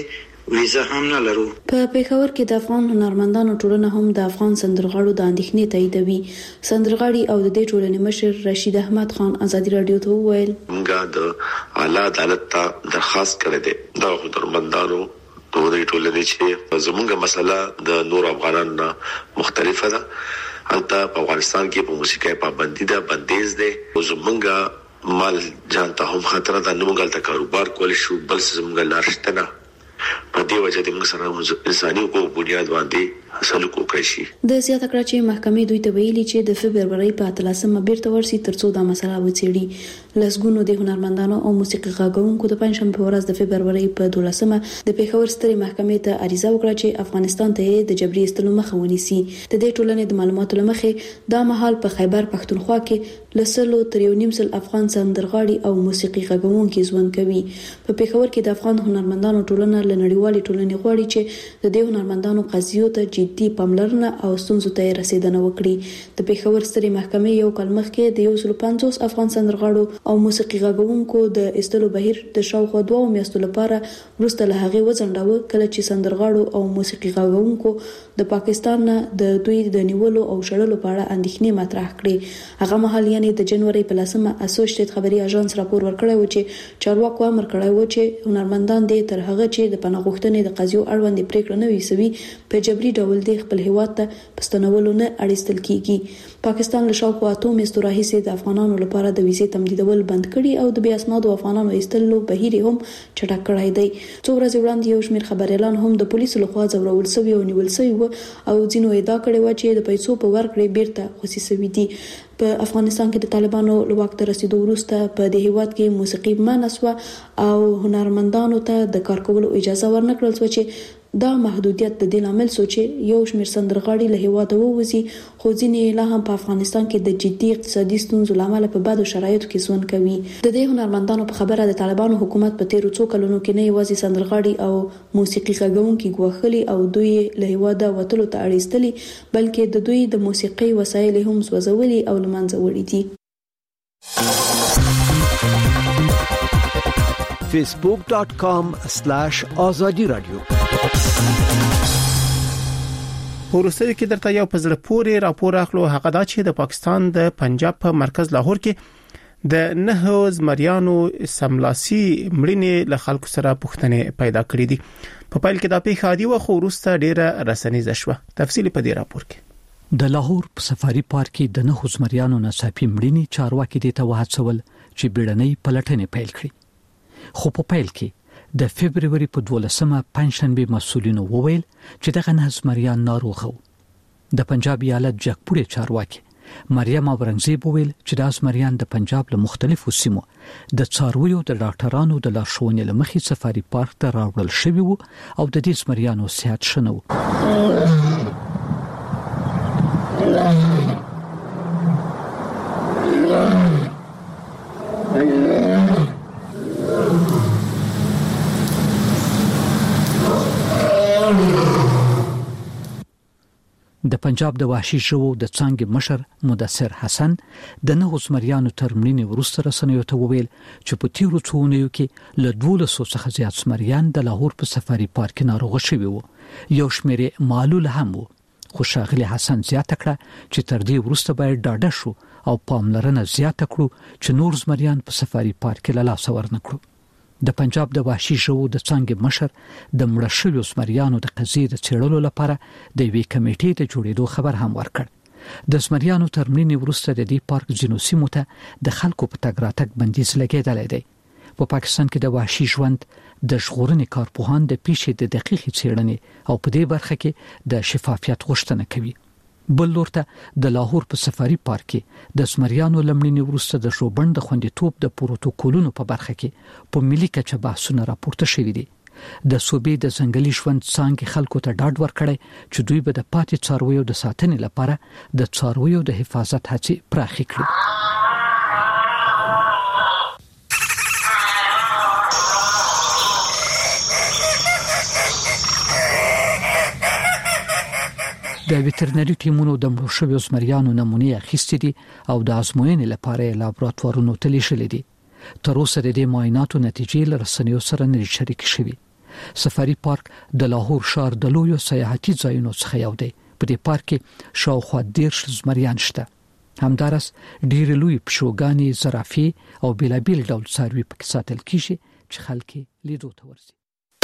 ویزه هم نه لرو. په پیښور کې د افغان هنرمندانو ټولنه هم د افغان سندرغاړو د اندېښنې تاییدوي. سندرغاړي او د دې ټولنې مشر رشید احمد خان ازادي رادیو ته وویل موږ د اعلی عدالت ته درخواست کړې ده د هنرمندانو د دې ټولنې چې زموږه مسله د نور افغانانو نه مختلفه ده. البته په افغانستان کې په موسیقي پابندي ده، بندیز ده، زموږه مال جان ته هم خطر ده، نه موږ ته کاروبار کول شو بل زموږه لارښته نه. په دې وجه د موږ سره انساني حقوق بنیاد باندې سلوک وکړي شي. د زیاته کړه چې محکمې دوی ته ویلي چې د فبرवरी په اتلسمه بیرته ورسي ترڅو دا مسله وڅېړي. لسګونو د هنرمندانو او موسیقي غاګونکو د پنځشنبه په ورځ د فبرवरी په دولسمه د پیښور سترې محکمې ته عریضه وکړه چې افغانستان ته د جبري ایستلو مخه ونیسي. د دې ټولنې د معلوماتو لمخې دا مهال په خیبر پښتونخوا کې لسلو تر یو نیم سل افغان سندرغاړي او موسیقي غاګونکي ژوند کوي. په پیښور کې د افغان هنرمندانو ټولنه له نړیوالې ټولنې غواړي چې د دې هنرمندانو قضیو ته جدي پاملرنه او ستونزو ته رسیدنه وکړي. د پیښور سترې محکمې یو کال مخکې د یو سل پنځوس افغان سندرغاړو او موسیقي غاګونکو د ایستلو بهیر د شاوخوا دوه میاشتو لپاره وروسته له هغې وځنډاوه، کله چې سندرغاړو او موسیقي غاګونکو د پاکستان نه د دوی د نیولو او شړلو په اړه اندېښنې مطرح کړې. هغه مهال یعنی د جنوري په لسمه اسوسییټ خبري اژانس راپور ورکړی و چې چارواکو امر کړی و چې هنرمندان دې تر هغه چې د پناه غوښتنې د قضیو اړوند پریکړه نه ویسوي په جبري ډول د خپل هیواد ته پستنولو نه اړیستل کیږي. پاکستان له شاوخوا اته میاشتو راهیسې د افغانانو لپاره د ویزې تمدیدول بند کړي او د بیا اسنادو افغانانو ایستلو بهیر هم چټک کړی دی. څو ورځې وړاندې یو شمېر خبريالان هم د پولیسو لخوا ځورول شوي او نیول شوي و او ځینو ادعا کړې و چې د پیسو په ورکړې بیرته خوسي شوي دي. په افغانستان کې د طالبانو له واک ته رسیدو وروسته په دې هیواد کې موسیقي منع شوه او هنرمندانو ته د کار کولو اجازه ورنکړل شوه چې دا محدودیت د دې لامل شو چې یو شمېر سندرغاړي له هیواده ووځي، خو ځینې لا هم په افغانستان کې د جدي اقتصادي ستونزو له امله په بدو شرایطو کې ژوند کوي. د دې هنرمندانو په خبره د طالبانو حکومت په تیرو څو کلونو کې نه یوازې سندرغاړي او موسیقي غاګونکي ګواښلي او دوی له هیواده وتلو ته اړ ایستلي، بلکې د دوی د موسیقي وسایل هم سوځولي او له منځه وړي دي. facebook dot com slash azadi radio. پورسته کې درته یو پزړه پورې راپور اخلو. هغه دا چې د پاکستان د پنجاب په مرکز لاهور کې د نه زمریانو سملاسي مړینې له خلکو سره پوښتنې پیدا کړې دي. په پایل کې دا پیښه دی و خو وروسته ډیره رسنیزه شوه. تفصیل په دې راپور کې. د لاهور په سفاري پارک کې د نه زمریانو ناڅاپي مړینې چارواکي دي ته وهڅول چې بیړنۍ پلټنې پیل کړي. خو په پیل کې د فبرवरी په دولسمه پنځشنبه مسؤلینو وویل چې دغه نه زمریان ناروغ وو. د پنجاب ایالت جګپورې چارواکي مریم اورنګزیب وویل چې د زمریان د پنجاب له مختلفو سیمو د څارویو د ډاکټرانو د لارښوونې لمخې سفاري پارک ته راوړل شوی وو او د دې زمریانو صحت ښه نه و. د پنجاب د وحشي ژوو د څانګې مشر مدثر حسن د نه زمریانو تر مړینې وروسته رسنیو ته وویل چې په تیرو څو اونیو کې له دولسو څخه زیات زمریان د لاهور په سفاري پارک کې ناروغ شوي وو. یو شمېر معلول هم وو. خو ښاغلي حسن زیاته کړه چې تر دې وروسته باید ډاډه شو او پاملرنه زیاته کړو چې نور زمریان په سفاري پارک کې له لاسه ورنکړو. د پنجاب د وحشي ژوو د څانګې مشر د مړه شویو زمریانو د قضیې د څېړلو لپاره د یوې کمیټې د جوړېدو خبر هم ورکړ. د زمریانو تر مړینې وروسته د دې پارک ځینو سیمو ته د خلکو په تګ راتګ بندیز لګېدلی دی. په پاکستان کې د وحشي ژوند د ژغورنې کارپوهان د پیښې د دقیقې څېړنې او په دې برخه کې د شفافیت غوښتنه کوي. بل لورته د لاهور په سفاري پارک کې د زمریانو لمړینې وروسته د ژوبند د خوندیتوب د پروتوکولونو په برخه کې په ملي کچه بحثونه راپورته شوي دي. د صوبې د ځنګلي ژوند څانګې خلکو ته ډاډ ورکړی چې دوی به د پاتې څارویو د ساتنې لپاره د څارویو د حفاظت هڅې پراخې کړي. د ویټرنري ټیمونو د مړو شویو زمریانو نمونې اخیستې دي او د ازموینې لپاره لابراتوارونو ته لیږلې دي. تر اوسه د دې معایناتو نتیجې له رسنیو سره نه شریک شوي. سفاری پارک د لاهور ښار د لویو سیاحتي ځایونو څخه یو دی. په دې پارک کې شاوخوا دیرش زمریان شته. همدارس ډېر لوی پښوګانې، زرافې او بېلابېل ډول څاروي پکې ساتل کیږي چې خلک لیدو ته ورځي.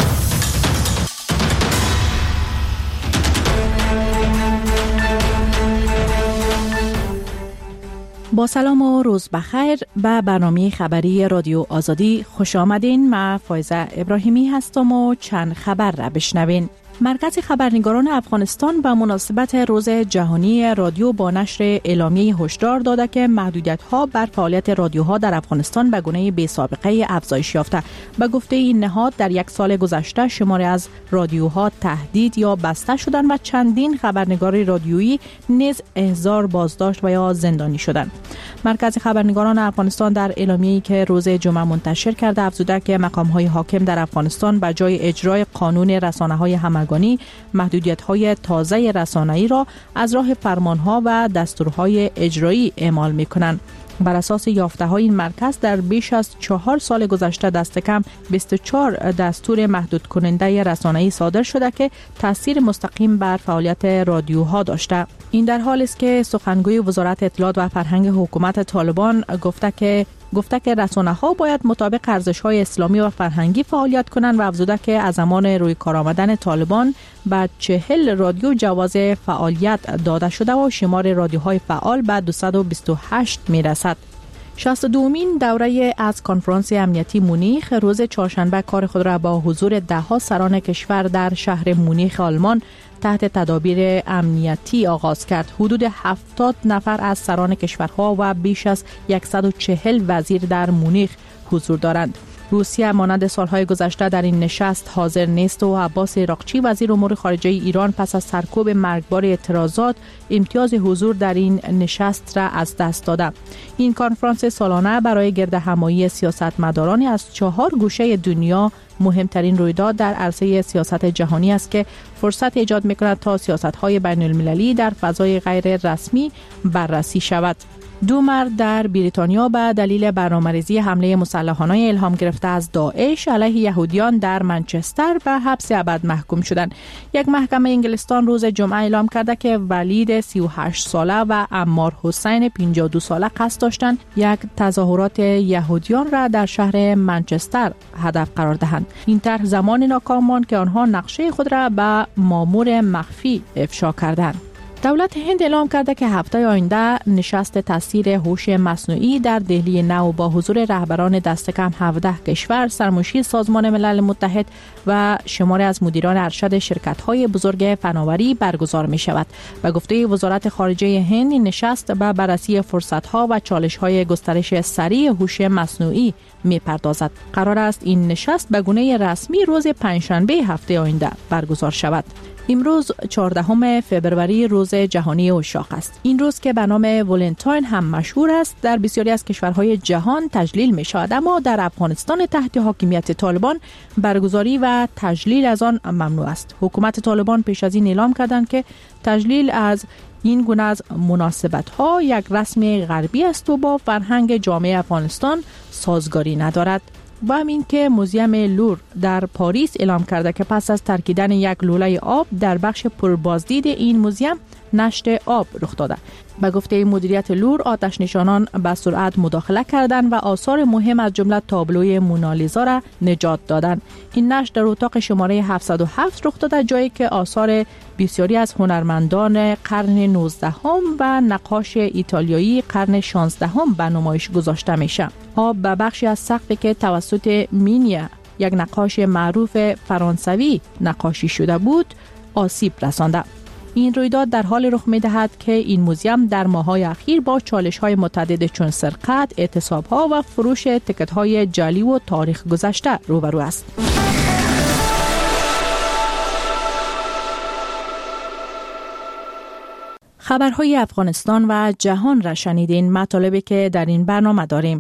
با سلام و روز بخیر به برنامه خبری رادیو آزادی خوش آمدین. من فایزه ابراهیمی هستم و چند خبر را بشنوین. مرکز خبرنگاران افغانستان به مناسبت روز جهانی رادیو با نشر اعلامیه هشدار داده که محدودیت‌ها بر فعالیت رادیوها در افغانستان به گونه بی‌سابقه افزایش یافته. به گفته این نهاد در یک سال گذشته شماری از رادیوها تهدید یا بسته شدند و چندین خبرنگار رادیویی نیز احضار، بازداشت و یا زندانی شدند. مرکز خبرنگاران افغانستان در اعلامیه‌ای که روز جمعه منتشر کرده افزوده که مقام‌های حاکم در افغانستان به جای اجرای قانون رسانه‌های همگانی محدودیت‌های تازه رسانه‌ای را از راه فرمان‌ها و دستورهای اجرایی اعمال می‌کنند. بر اساس یافته‌های این مرکز در بیش از چهار سال گذشته دست کم بیست و چهار دستور محدود کننده رسانه‌ای صادر شده که تاثیر مستقیم بر فعالیت رادیوها داشته. این در حالی است که سخنگوی وزارت اطلاعات و فرهنگ حکومت طالبان گفته که گفته که رسانه‌ها باید مطابق ارزش‌های اسلامی و فرهنگی فعالیت کنند و افزوده که از زمان روی کار آمدن طالبان به چهل رادیو جواز فعالیت داده شده و شمار رادیوهای فعال به دویست و بیست و هشت میرسد. شصت و دومین دوره از کنفرانس امنیتی مونیخ روز چهارشنبه کار خود را با حضور ده‌ها سران کشور در شهر مونیخ آلمان تحت تدابیر امنیتی آغاز کرد. حدود هفتاد نفر از سران کشورها و بیش از صد و چهل وزیر در مونیخ حضور دارند. روسیه مانند سالهای گذشته در این نشست حاضر نیست و عباس عراقچی وزیر امور خارجه ایران پس از سرکوب مرگبار اعتراضات امتیاز حضور در این نشست را از دست داده. این کنفرانس سالانه برای گردهمایی سیاستمداران از چهار گوشه دنیا مهمترین رویداد در عرصه سیاست جهانی است که فرصت ایجاد می‌کند تا سیاست‌های بین‌المللی در فضای غیر رسمی بررسی شود. دو مرد در بریتانیا به دلیل برنامه‌ریزی حمله مسلحانه الهام گرفته از داعش علیه یهودیان در منچستر به حبس ابد محکوم شدند. یک محکمه انگلستان روز جمعه اعلام کرده که ولید سی و هشت ساله و عمار حسین پنجاه و دو ساله قصد داشتند یک تظاهرات یهودیان را در شهر منچستر هدف قرار دهند. این طرح زمان ناکام ماند که آنها نقشه خود را به مامور مخفی افشا کردند. دولت هند اعلام کرده که هفته آینده نشست تاثیر هوش مصنوعی در دهلی نو با حضور رهبران دست کم هفده کشور، سرمشی سازمان ملل متحد و شماری از مدیران ارشد شرکت‌های بزرگ فناوری برگزار می شود. به گفته وزارت خارجه هند این نشست به بررسی فرصت‌ها و چالش‌های گسترش سریع هوش مصنوعی می پردازد. قرار است این نشست به گونه رسمی روز پنجشنبه هفته آینده برگزار شود. امروز چهاردهم فوریه روز جهانی عشاق است. این روز که به نام ولنتاین هم مشهور است در بسیاری از کشورهای جهان تجلیل می شود، اما در افغانستان تحت حاکمیت طالبان برگزاری و تجلیل از آن ممنوع است. حکومت طالبان پیش از این اعلام کردند که تجلیل از این گونه از مناسبت‌ها یک رسم غربی است و با فرهنگ جامعه افغانستان سازگاری ندارد. و همین که موزیم لور در پاریس اعلام کرده که پس از ترکیدن یک لوله آب در بخش پربازدید این موزیم نشت آب رخ داده. به گفته مدیریت لور آتش نشانان به سرعت مداخله کردند و آثار مهم از جمله تابلوی مونالیزا را نجات دادند. این نشت در اتاق شماره هفتصد و هفت رخ داده، جایی که آثار بسیاری از هنرمندان قرن نوزدهم و نقاش ایتالیایی قرن شانزدهم به نمایش گذاشته میشه. آب به بخشی از سقفی که توسط مینیا یک نقاش معروف فرانسوی نقاشی شده بود آسیب رسانده. این رویداد در حال رخ می‌دهد که این موزیم در ماه‌های اخیر با چالش‌های متعدد چون سرقت، اعتصاب‌ها و فروش تکت‌های جعلی و تاریخ گذشته روبرو است. خبرهای افغانستان و جهان را شنیدین. مطالبی که در این برنامه داریم: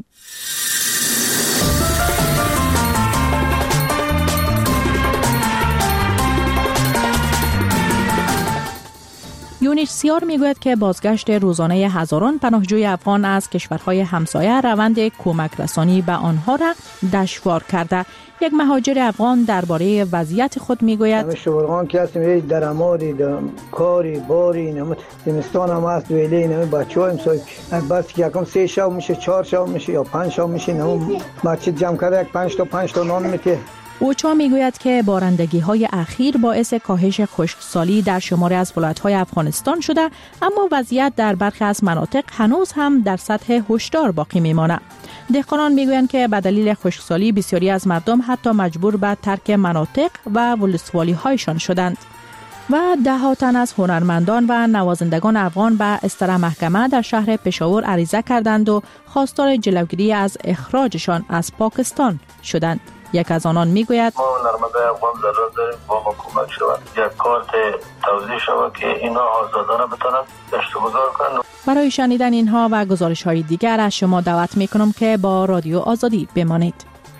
یو ان اچ سی آر میگوید که بازگشت روزانه هزاران پناهجوی افغان از کشورهای همسایه روند کمک رسانی به آنها را دشوار کرده. یک مهاجر افغان درباره وضعیت خود میگوید: شورغان که هستیم درآمدی کاری باری نمت زمستان هم هست ویلی نمی بچه‌ها امسال بس که یکم سه شب میشه چهار شب میشه یا پنج شب میشه نم بچه جمع کرده یک پنج تا پنج تا نان میته. اوچا میگوید که بارندگی های اخیر باعث کاهش خشکسالی در شماری از ولایت های افغانستان شده، اما وضعیت در برخی از مناطق هنوز هم در سطح هشدار باقی میماند. دهقانان میگویند که به دلیل خشکسالی بسیاری از مردم حتی مجبور به ترک مناطق و ولسوالی هایشان شدند و ده ها تن از هنرمندان و نوازندگان افغان به استر محکمه در شهر پشاور عریضه کردند و خواستار جلوگیری از اخراجشان از پاکستان شدند. یک از آنان میگوید: ما هنرمندان افغان ضرورت داریم با ما کمک شود، یک کارت توضیح شود که اینا آزادانه بتونن گشت و گذار کنن. برای شنیدن اینها و گزارش های دیگر از شما دعوت میکنم که با رادیو آزادی بمانید.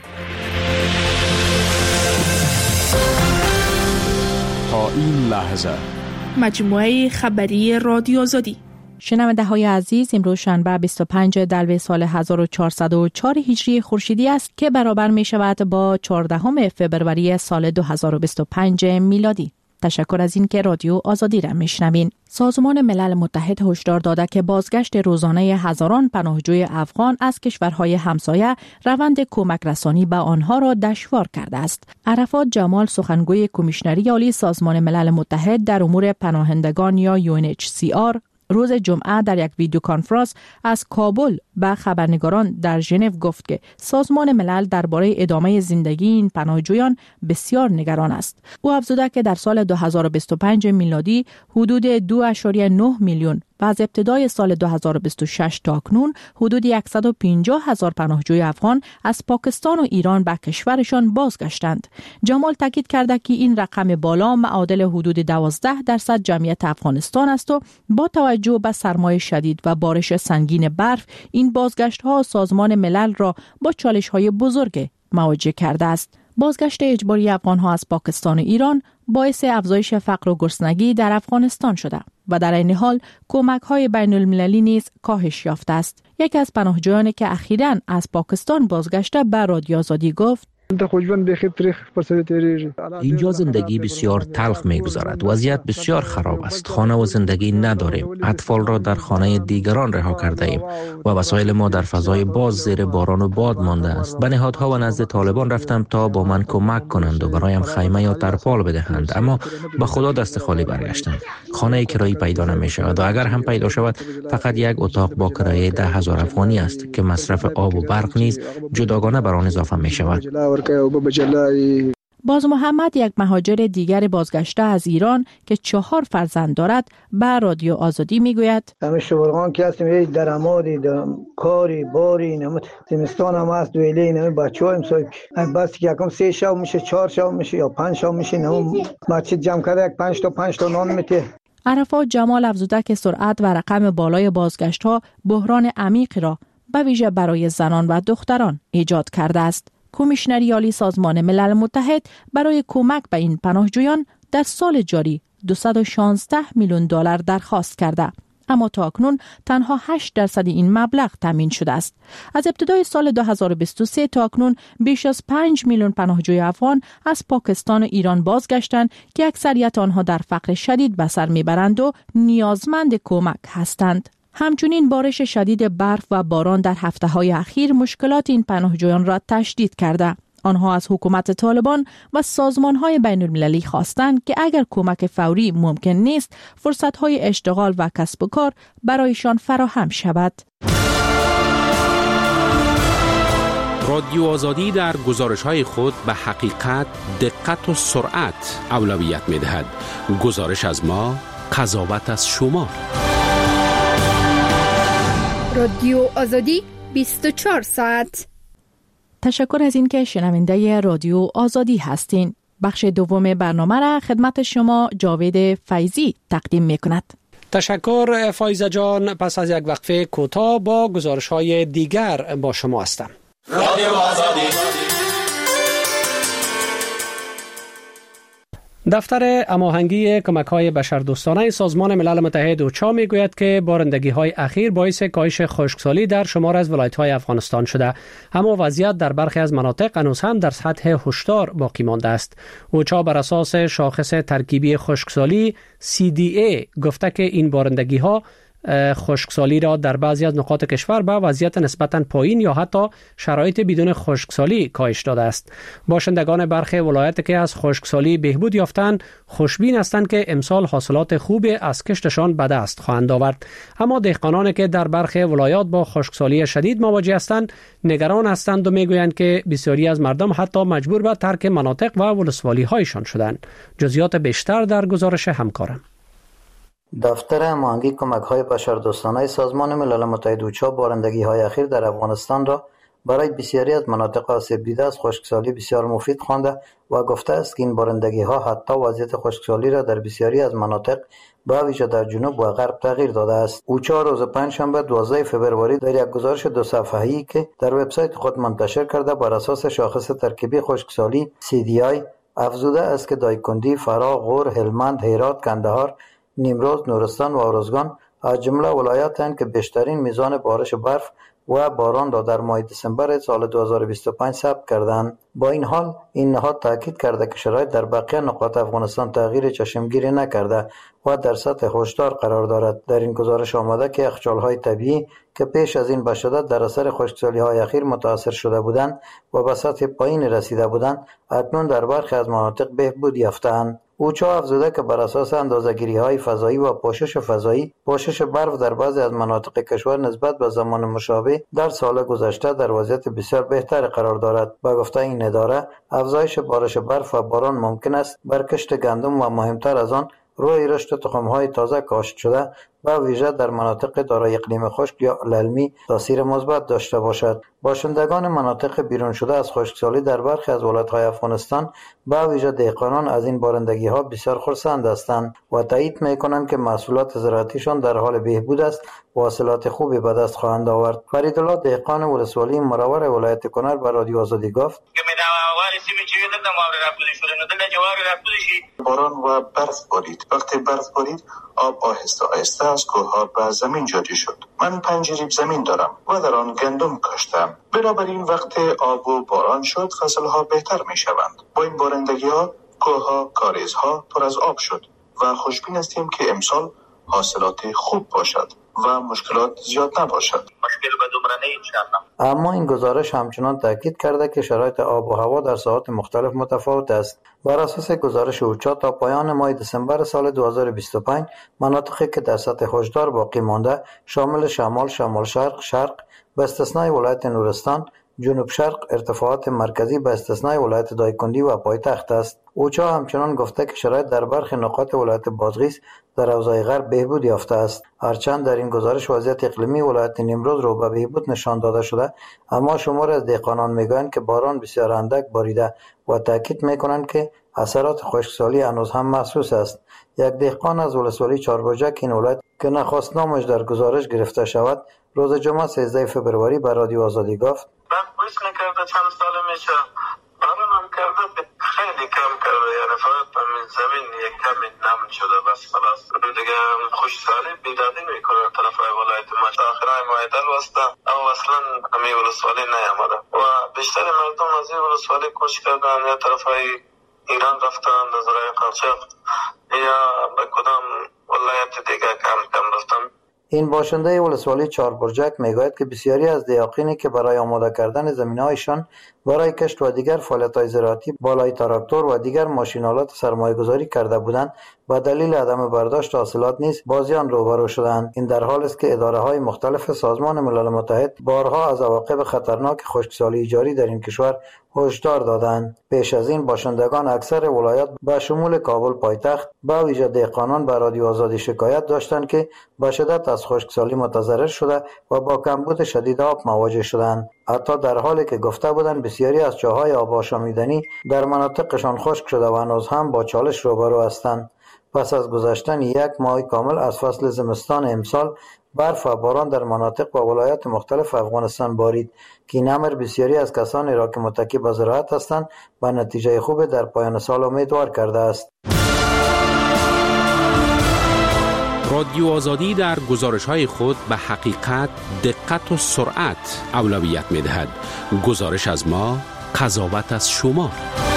تا این لحظه مجموعه خبری رادیو آزادی. شنونده های عزیز، امروز شنبه بیست و پنج دلو سال هزار و چهارصد و چهار هجری خورشیدی است که برابر می شود با چهاردهم فوریه سال دو هزار و بیست و پنج میلادی. تشکر از این که رادیو آزادی را میشنوین. سازمان ملل متحد هشدار داده که بازگشت روزانه هزاران پناهجوی افغان از کشورهای همسایه روند کمک رسانی به آنها را دشوار کرده است. عرفات جمال، سخنگوی کمیشنری عالی سازمان ملل متحد در امور پناهندگان یا یو ان اچ سی آر، روز جمعه در یک ویدیو کنفرانس از کابل به خبرنگاران در ژنو گفت که سازمان ملل درباره ادامه زندگی این پناهجویان بسیار نگران است. او افزوده که در سال دو هزار و بیست و پنج میلادی حدود دو ممیز نه میلیون و از ابتدای سال دو هزار و بیست و شش تا اکنون حدود صد و پنجاه هزار پناهجوی افغان از پاکستان و ایران به کشورشان بازگشتند. جمال تاکید کرده که این رقم بالا معادل حدود دوازده درصد جمعیت افغانستان است و با توجه به سرمای شدید و بارش سنگین برف، این بازگشت ها سازمان ملل را با چالش های بزرگ مواجه کرده است. بازگشت اجباری افغان ها از پاکستان و ایران باعث افزایش فقر و گرسنگی در افغانستان شده و در این حال کمک های بین المللی نیز کاهش یافته است. یکی از پناهجویانی که اخیراً از پاکستان بازگشته به رادیو آزادی گفت: اینجا زندگی بسیار تلخ می‌گذرد. وضعیت بسیار خراب است. خانه و زندگی نداریم. اطفال را در خانه دیگران رها کرده ایم و وسایل ما در فضای باز زیر باران و باد مانده است. به نهادها و نزد طالبان رفتم تا با من کمک کنند و برایم خیمه یا ترپال بدهند، اما به خدا دست خالی برگشتند. خانه کرایی پیدا نمی‌شود و اگر هم پیدا شود فقط یک اتاق با کرایه ده هزار افغانی است که مصرف آب و برق نیز جداگانه بر آن اضافه می‌شود. باز محمد، یک مهاجر دیگر بازگشته از ایران که چهار فرزند دارد، به رادیو آزادی میگوید: همه شورغان که هستیم درآمدی کاری باری نمت زمستان هم هست ویلی نمی بچه‌ها امسال بس که یکم سه شب میشه چهار شب میشه یا پنج شب میشه نم بچه جمع کرده یک پنج تا پنج تا نان میته. عرفات جمال افزوده که سرعت و رقم بالای بازگشت ها بحران عمیق را به ویژه برای زنان و دختران ایجاد کرده است. کمیشنری عالی سازمان ملل متحد برای کمک به این پناهجویان در سال جاری دویست و شانزده میلیون دلار درخواست کرده، اما تا اکنون تنها هشت درصد این مبلغ تامین شده است. از ابتدای سال دو هزار و بیست و سه تا اکنون بیش از پنج میلیون پناهجوی افغان از پاکستان و ایران بازگشتند که اکثریت آنها در فقر شدید به سر میبرند و نیازمند کمک هستند. همچنین بارش شدید برف و باران در هفته‌های اخیر مشکلات این پناهجویان را تشدید کرده. آنها از حکومت طالبان و سازمان‌های بین‌المللی خواستند که اگر کمک فوری ممکن نیست، فرصت‌های اشتغال و کسب و کار برایشان فراهم شود. رادیو آزادی در گزارش‌های خود به حقیقت، دقت و سرعت اولویت می‌دهد. گزارش از ما، قضاوت از شما. رادیو آزادی بیست و چهار ساعت. تشکر از این که شنونده رادیو آزادی هستین. بخش دوم برنامه را خدمت شما جاوید فیضی تقدیم می کند. تشکر فایزه جان. پس از یک وقفه کوتاه با گزارش‌های دیگر با شما هستم. رادیو آزادی. دفتر هماهنگی کمک‌های بشردوستانه سازمان ملل متحد اوچا میگوید که بارندگی‌های اخیر باعث کاهش خشکسالی در شمار از ولایت‌های افغانستان شده، اما وضعیت در برخی از مناطق هنوز هم در سطح هشدار باقی مانده است. اوچا بر اساس شاخص ترکیبی خشکسالی سی دی ای گفته که این بارندگی‌ها خشکسالی را در بعضی از نقاط کشور به وضعیت نسبتاً پایین یا حتی شرایط بدون خشکسالی کاهش داده است. باشندگان برخی ولایت که از خشکسالی بهبود یافتند خوشبین هستند که امسال حاصلات خوب از کشتشان به دست خواهند آورد، اما دهقانانی که در برخی ولایات با خشکسالی شدید مواجه هستند نگران هستند و میگویند که بسیاری از مردم حتی مجبور به ترک مناطق و ولسوالی هایشان شدند. جزئیات بیشتر در گزارش همکارم. دفتر هماهنگی کمک‌های بشردوستانه سازمان ملل متحد اوچا بارندگی‌های اخیر در افغانستان را برای بسیاری از مناطق آسیب دیده از خشکسالی بسیار مفید خوانده و گفته است که این بارندگی‌ها حتی وضعیت خشکسالی را در بسیاری از مناطق به ویژه در جنوب و غرب تغییر داده است. اوچا روز پنجشنبه دوازده فوریه در یک گزارش دو صفحه‌ای که در وبسایت خود منتشر کرده بر اساس شاخص ترکیبی خشکسالی سی دی آی افزوده است که دایکندی، فراه، غور، هلمند، هرات، کندهار، نیمروز، نورستان و ارزگان از جمله ولایاتند که بیشترین میزان بارش برف و باران را در ماه دسامبر سال دو هزار و بیست و پنج ثبت کردند. با این حال این نهاد تاکید کرده که شرایط در بقیه نقاط افغانستان تغییر چشمگیری نکرده و در سطح هشدار قرار دارد. در این گزارش آمده که یخچال‌های طبیعی که پیش از این به شدت در اثر خشکسالی‌های اخیر متاثر شده بودند و به سطح پایین رسیده بودند، اکنون در برخی از مناطق بهبود یافته‌اند. اوچا افزوده که بر اساس اندازه‌گیری‌های فضایی و پوشش فضایی، پوشش برف در بعضی از مناطق کشور نسبت به زمان مشابه در سال گذشته در وضعیت بسیار بهتر قرار دارد. با گفته این اداره، افزایش بارش برف و باران ممکن است بر کشت گندم و مهمتر از آن روی رشد تخم‌های تازه کاشت شده و ویژه در مناطق دارای اقلیم خشک یا للمی تاثیر مثبت داشته باشد. باشندگان مناطق بیرون شده از خشکسالی در برخی از ولایت‌های افغانستان با ویژه دهقانان از این بارندگی‌ها بسیار خرسند هستند و تایید می‌کنند که محصولات زراعتیشان در حال بهبود است و حاصلات خوبی به دست خواهند آورد. فریدالله دهقان ولسوالی مرور ولایت کنر به رادیو آزادی گفت: باران و برف بارید. وقتی برف بارید آب آهسته آهسته از کوه‌ها به زمین جاری شد. من پنج ریب زمین دارم و در آن گندم کاشتم. بنابراین وقتی آب و باران شد فصل‌ها بهتر می‌شوند. با این بارندگی‌ها کوه‌ها، کاریزها پر از آب شد و خوشبین هستیم که امسال حاصلات خوب باشد و مشکلات زیاد نباشد. مشکل به دومره نه انشاءالله. اما این گزارش همچنان تاکید کرده که شرایط آب و هوا در ساحات مختلف متفاوت است. بر اساس گزارش اوچا تا پایان ماه دسامبر سال دو هزار و بیست و پنج مناطقی که در سطح هشدار باقی مانده شامل شمال، شمال شرق، شرق به استثنای ولایت نورستان، جنوب شرق، ارتفاعات مرکزی به استثنای ولایت دایکندی و پایتخت است. اوچا همچنان گفته که شرایط در برخی نقاط ولایت بادغیس در حوزه غرب بهبود یافته است. هرچند در این گزارش وضعیت اقلیمی ولایت نیمروز رو به بهبود نشان داده شده، اما شمار از دهقانان میگویند که باران بسیار اندک باریده و تاکید میکنند که اثرات خشکسالی هنوز هم محسوس است. یک دهقان از ولسوالی چهاربرجک این ولایت که نخواست نامش در گزارش گرفته شود، روز جمعه سیزده فوریه به رادیو آزادی گفت: من گوش نکرده چند سال میشه باران هم کرده خیلی کم کرده، یعنی فقط همین زمین یک کمی نم شده بس خلاص دیگه. خشکسالی بیدادی میکنه طرف ولایت ما. آخرای مایدل واسطه او اصلا همین ولسوالی نیامده و بیشتر مردم از این ولسوالی کوچ کردن یا طرف ایران رفتن در زرای قاچاق یا به کدام ولایت دیگه کم کم رفتن. این باشنده ولسوالی چهاربرجک میگوید که بسیاری از دیاقینی که برای آماده کردن زمینهایشان برای کشت و دیگر فعالیت‌های زراعتی بالای تراکتور و دیگر ماشین‌آلات سرمایه‌گذاری کرده بودند و دلیل عدم برداشت حاصلات نیز با زیان روبرو شدند. این در حالی است که اداره‌های مختلف سازمان ملل متحد بارها از عواقب خطرناک خشکسالی جاری در این کشور هشدار دادند. پیش از این باشندگان اکثر ولایات به شمول کابل پایتخت با ویژه دهقانان به رادیو آزادی شکایت داشتند که به شدت از خشکسالی متضرر شده و با کمبود شدید آب مواجه شدند. حتی در حالی که گفته بودند بسیاری از چاهای آب آشامیدنی در مناطقشان خشک شده و هنوز هم با چالش روبرو هستند. پس از گذشتن یک ماه کامل از فصل زمستان امسال برف و باران در مناطق و ولایات مختلف افغانستان بارید که این امر بسیاری از کسانی را که متکی به زراعت هستند به نتیجه خوب در پایان سال امیدوار کرده است. رادیو آزادی در گزارش‌های خود به حقیقت، دقت و سرعت اولویت می‌دهد. گزارش از ما، قضاوت از شما.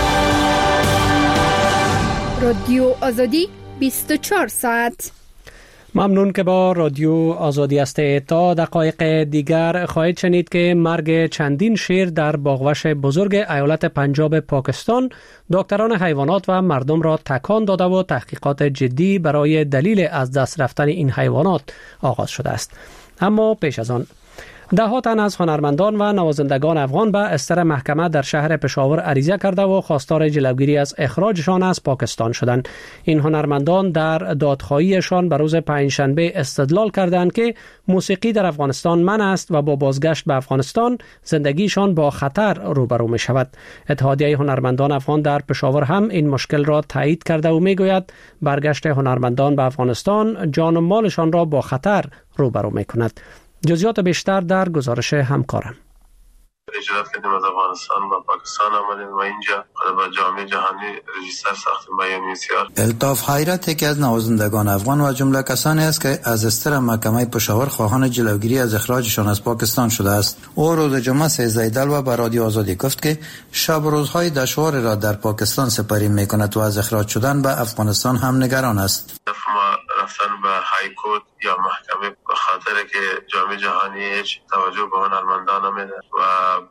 رادیو آزادی بیست و چهار ساعت. ممنون که با رادیو آزادی هستید. تا دقایق دیگر خواهید شنید که مرگ چندین شیر در باغوش بزرگ ایالت پنجاب پاکستان دکتران حیوانات و مردم را تکان داده و تحقیقات جدی برای دلیل از دست رفتن این حیوانات آغاز شده است. اما پیش از آن ده ها تن از هنرمندان و نوازندگان افغان به استر محکمه در شهر پشاور عریضه کرده و خواستار جلوگیری از اخراجشان از پاکستان شدند. این هنرمندان در دادخواهیشان به روز پنجشنبه استدلال کردند که موسیقی در افغانستان منع است و با بازگشت به افغانستان زندگیشان با خطر روبرو می شود. اتحادیه هنرمندان افغان در پشاور هم این مشکل را تایید کرده و می گوید برگشت هنرمندان به افغانستان جان و مالشان را با خطر روبرو می کند. جزئیات بیشتر در گزارش همکارم. اجرات کردیم از افغانستان و پاکستان آمدیم و اینجا با جامعه جهانی رجیستر ساختیم با یونیسیار. الطاف حیرت یکی از نوازندگان افغان و جمله کسانی است که از استر محکمه پشاور خواهان جلوگیری از اخراجشان از پاکستان شده است. او روز جمعه سیزده دلو به رادیو آزادی گفت که شب و روزهای دشواری را در پاکستان سپری میکند و از اخراج شدن به افغانستان هم نگران است. ما رفتن به های کورت یا محکمه به خاطر که جامعه جهانی هیچ توجه به هنرمندان نمیده و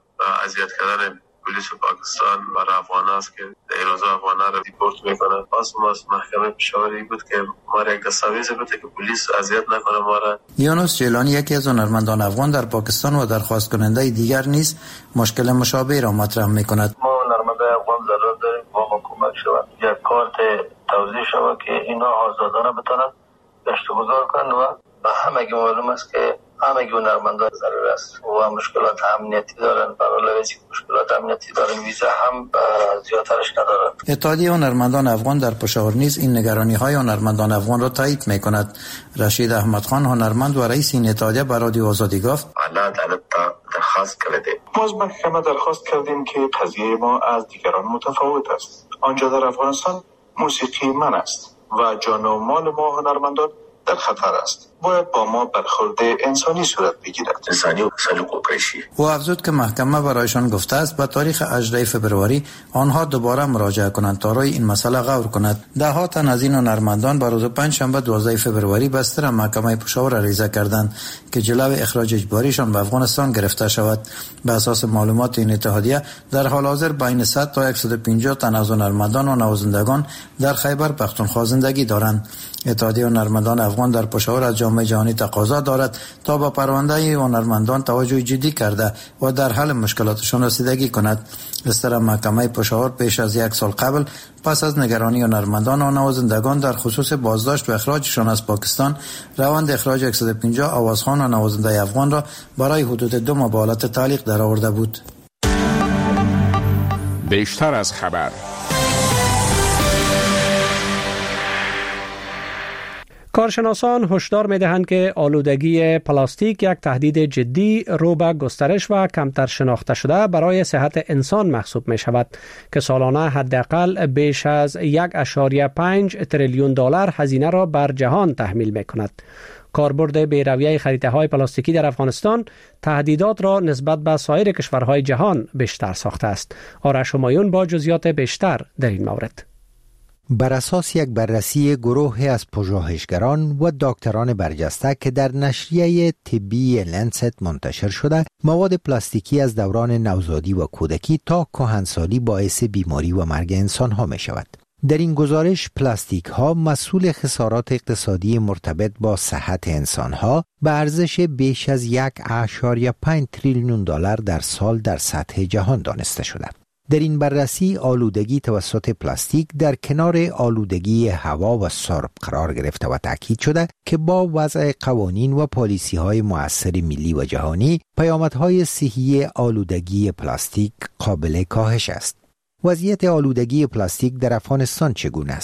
اذیت کردن پلیس پاکستان برای افغان است که در روزا افغان را دیپورت میکنن. پس ما از محکمه پشاوری بود که ما را یک دستاویز بده که پلیس اذیت نکنه ما را. یونس جیلانی یکی از هنرمندان افغان در پاکستان و درخواست کننده دیگر نیز مشکل مشابه را مطرح میکند. ما هنرمندان افغان ضرورت داریم با ما کمک شود یک کارت توضیح شود که اینا آزادانه بتونن گشت و گذار کنند و به همگی معلوم است که همگی هنرمندان ضرور است و مشکلات امنیتی دارن، برای مشکلات امنیتی دارن، ویزا هم زیادترش ندارن. اتحادیه هنرمندان افغان در پشاور نیز این نگرانی های هنرمندان افغان را تایید میکند. رشید احمد خان هنرمند و رئیس این اتحادیه به رادیو آزادی گفت اعلی عدالت درخواست کرده. ما از محکمه درخواست کردیم که قضیه ما از دیگران متفاوت است. آنجا در افغانستان موسیقی من است و جان و مال ما هنرمندان در خطر است. باید با ما برخورد انسانی صورت بگیرد. انسانی و سلوک و پیشی. او افزود که محکمه برایشان گفته است به تاریخ هجدهم فوریه آنها دوباره مراجعه کنند تا روی این مسئله غور کند. ده ها تن از این هنرمندان به روز پنجشنبه دوازده فوریه به استر محکمه پشاور عریضه کردند که جلوی اخراج اجباریشان به افغانستان گرفته شود. به اساس معلومات این اتحادیه در حال حاضر بین صد تا صد و پنجاه تن از هنرمندان و نوازندگان در خیبر پختونخوا زندگی دارند. اتحادیه هنرمندان افغان در پشاور از جامعه جهانی تقاضا دارد تا با پرونده هنرمندان توجه جدی کرده و در حل مشکلاتشان رسیدگی کند. استر محکمه پشاور پیش از یک سال قبل پس از نگرانی هنرمندان و نوازندگان در خصوص بازداشت و اخراجشان از پاکستان روند اخراج صد و پنجاه آوازخوان و نوازنده افغان را برای حدود دو ماه به حالت تعلیق درآورده بود. بیشتر از خبر. کارشناسان هشدار می‌دهند که آلودگی پلاستیک یک تهدید جدی رو به گسترش و کمتر شناخته شده برای صحت انسان محسوب می‌شود که سالانه حداقل بیش از یک ممیز پنج تریلیون دلار هزینه را بر جهان تحمیل می‌کند. کاربرد بی‌رویه خریده‌های پلاستیکی در افغانستان تهدیدات را نسبت به سایر کشورهای جهان بیشتر ساخته است. آرش همایون با جزئیات بیشتر در این مورد. بر اساس یک بررسی گروهی از پژوهشگران و دکتران برجسته که در نشریه طبی لنست منتشر شده، مواد پلاستیکی از دوران نوزادی و کودکی تا کهنسالی باعث بیماری و مرگ انسان‌ها می شود. در این گزارش پلاستیک ها مسئول خسارات اقتصادی مرتبط با صحت انسان‌ها به ارزش بیش از یک ممیز پنج تریلیون دلار در سال در سطح جهان دانسته شده. در این بررسی آلودگی توسط پلاستیک در کنار آلودگی هوا و سرب قرار گرفته و تاکید شده که با وضع قوانین و پالیسی‌های مؤثر ملی و جهانی پیامدهای صحی آلودگی پلاستیک قابل کاهش است. وضعیت آلودگی پلاستیک در افغانستان چگونه است؟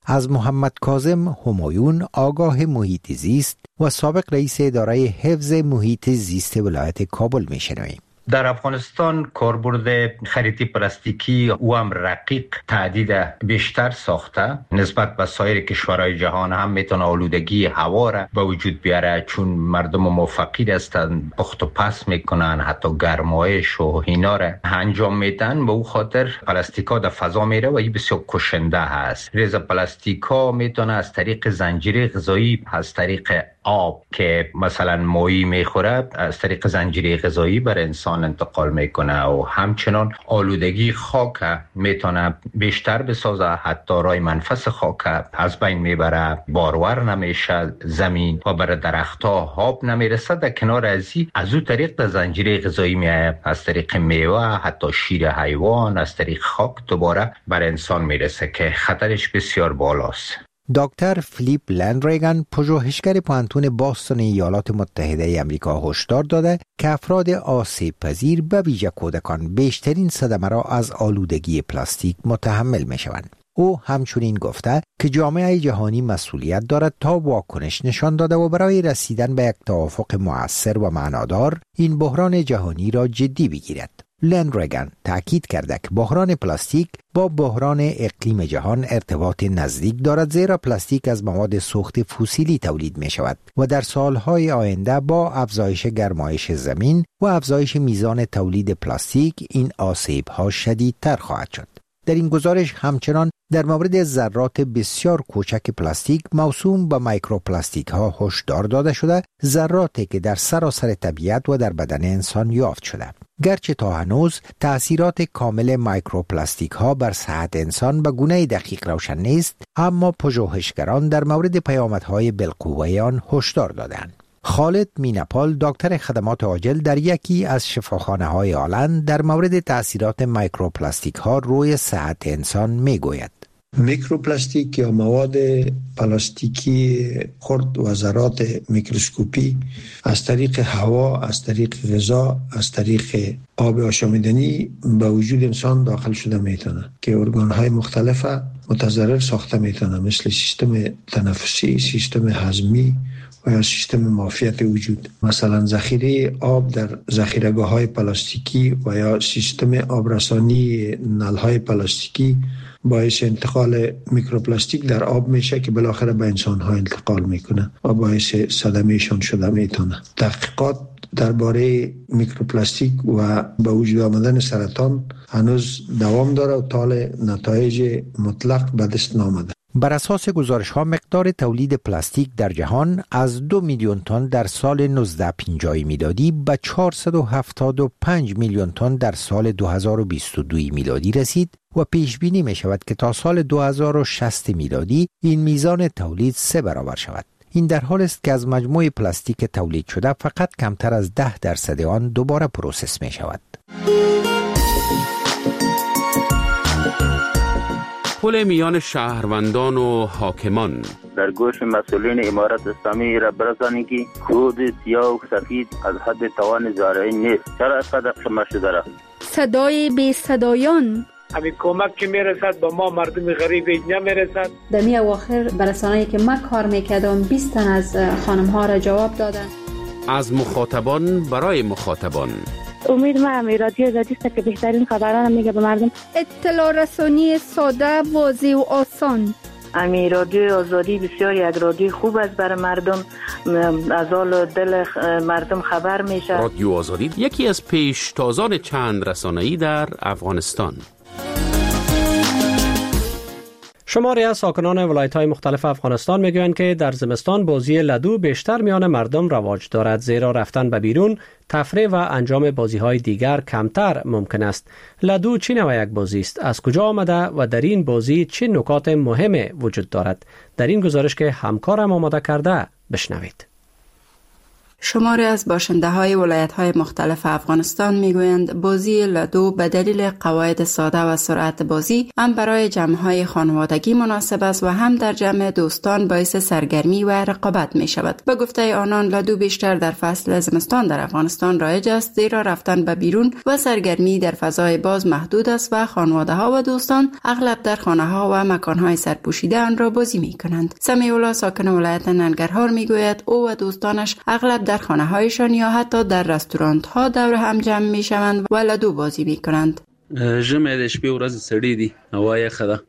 از محمد کاظم همایون، آگاه محیط زیست و سابق رئیس اداره حفظ محیط زیست ولایت کابل میشنویم. در افغانستان کاربرد خریطی پلاستیکی و هم رقیق تعدید بیشتر ساخته نسبت به سایر کشورهای جهان هم میتونه آلودگی هوا را به وجود بیاره، چون مردم موفقی هستند پخت و پس میکنن، حتی گرمایش و اینا را انجام میدن. به او خاطر پلاستیکا در فضا میره و این بسیار کشنده هست. ریز پلاستیکا میتونه از طریق زنجیره غذایی، از طریق آب که مثلا ماهی میخوره، از طریق زنجیره غذایی بر انسان انتقال میکنه و همچنان آلودگی خاک میتونه بیشتر بسازه، حتی رای منفس خاک از بین میبره، بارور نمیشه زمین و بر درختها آب نمیرسه. در کنار ازی از او طریق در زنجیره غذایی میایه، از طریق میوه، حتی شیر حیوان، از طریق خاک دوباره بر انسان میرسه که خطرش بسیار بالاست. دکتر فلیپ لندریگان، پژوهشگر پوهنتون باستون ایالات متحده آمریکا، هشدار داده که افراد آسیب پذیر به ویژه کودکان بیشترین صدمه را از آلودگی پلاستیک متحمل می شوند. او همچنین گفته که جامعه جهانی مسئولیت دارد تا واکنش نشان داده و برای رسیدن به یک توافق مؤثر و معنادار این بحران جهانی را جدی بگیرد. لندریگان تأکید کرده که بحران پلاستیک با بحران اقلیم جهان ارتباط نزدیک دارد، زیرا پلاستیک از مواد سوخت فسیلی تولید می شود و در سالهای آینده با افزایش گرمایش زمین و افزایش میزان تولید پلاستیک این آسیب‌ها شدیدتر خواهد شد. در این گزارش همچنان در مورد ذرات بسیار کوچک پلاستیک موسوم به میکروپلاستیک ها هشدار داده شده، ذراتی که در سراسر طبیعت و در بدن انسان یافت شده. گرچه تا هنوز تأثیرات کامل میکروپلاستیک ها بر صحت انسان به گونه دقیق روشن نیست، اما پژوهشگران در مورد پیامدهای بالقوه آن هشدار دادند. خالد مینپال، دکتر خدمات عاجل در یکی از شفاخانه‌های آلند، در مورد تأثیرات میکروپلاستیک ها روی صحت انسان میگوید. میکروپلاستیک یا مواد پلاستیکی خرد و ذرات میکروسکوپی از طریق هوا، از طریق غذا، از طریق آب آشامیدنی به وجود انسان داخل شده میتونه که ارگان‌های مختلف متضرر ساخته میتونه، مثل سیستم تنفسی، سیستم هضمی و یا سیستم معافیت وجود. مثلا ذخیره آب در ذخیره‌گاه‌های پلاستیکی و یا سیستم آبرسانی نل‌های پلاستیکی باعث انتقال میکروپلاستیک در آب میشه که بالاخره به انسان‌ها انتقال میکنه و باعث صدمهشان شده میتونه. تحقیقات درباره میکروپلاستیک و به وجود آمدن سرطان هنوز دوام داره و طال نتایج مطلق به دست نامده. بر اساس گزارش ها مقدار تولید پلاستیک در جهان از دو میلیون تن در سال هزار و نهصد و پنجاه میلادی به چهارصد و هفتاد و پنج میلیون تن در سال دو هزار و بیست و دو میلادی رسید و پیش بینی می شود که تا سال دو هزار و شصت میلادی این میزان تولید سه برابر شود. این در حال است که از مجموع پلاستیک تولید شده فقط کمتر از ده درصد آن دوباره پروسس می شود. پل میان شهروندان و حاکمان در گوش مسئولین امارت اسلامی را برسانی که خود سیاه و سفید از حد توان زارعی نیست. چرا قدر شما شده را؟ صدای بی صدایان همین کمک که میرسد با ما مردم غریب اینجا میرسد. در می اواخر برسانه‌ای که من کار میکردم بیست تن از خانم ها را جواب دادن. از مخاطبان برای مخاطبان. امید ما هم رادیو آزادی است که بهترین خبران میگه به مردم. اطلاع رسانی ساده، واضح و آسان. امی رادیو آزادی بسیار یک رادیو خوب است برای مردم، از حال دل مردم خبر میشه. رادیو آزادی یکی از پیشتازان چند رسانه‌ای در افغانستان. شماری از ساکنان ولایت‌های مختلف افغانستان میگویند که در زمستان بازی لدو بیشتر میان مردم رواج دارد، زیرا رفتن به بیرون، تفریح و انجام بازی‌های دیگر کمتر ممکن است. لدو چه نوع یک بازی است؟ از کجا آمده و در این بازی چه نکات مهم وجود دارد؟ در این گزارش که همکارم آماده کرده بشنوید. شماری از باشنده های ولایت های مختلف افغانستان میگویند بازی لدو به دلیل قواعد ساده و سرعت بازی هم برای جمع های خانوادگی مناسب است و هم در جمع دوستان باعث سرگرمی و رقابت می شود. به گفته آنان لدو بیشتر در فصل زمستان در افغانستان رایج است، زیرا رفتن به بیرون و سرگرمی در فضای باز محدود است و خانواده ها و دوستان اغلب در خانه ها و مکان های سرپوشیده آن را بازی می کنند. سمیع الله ساکن ولایت ننگرهار می گوید او و دوستانش اغلب در خانه هایشان یا حتی در رستورانت ها دور هم جمع می شوند و لدو بازی می کنند. ژمی د شپې ورځ سړې دي، هوا یخه ده.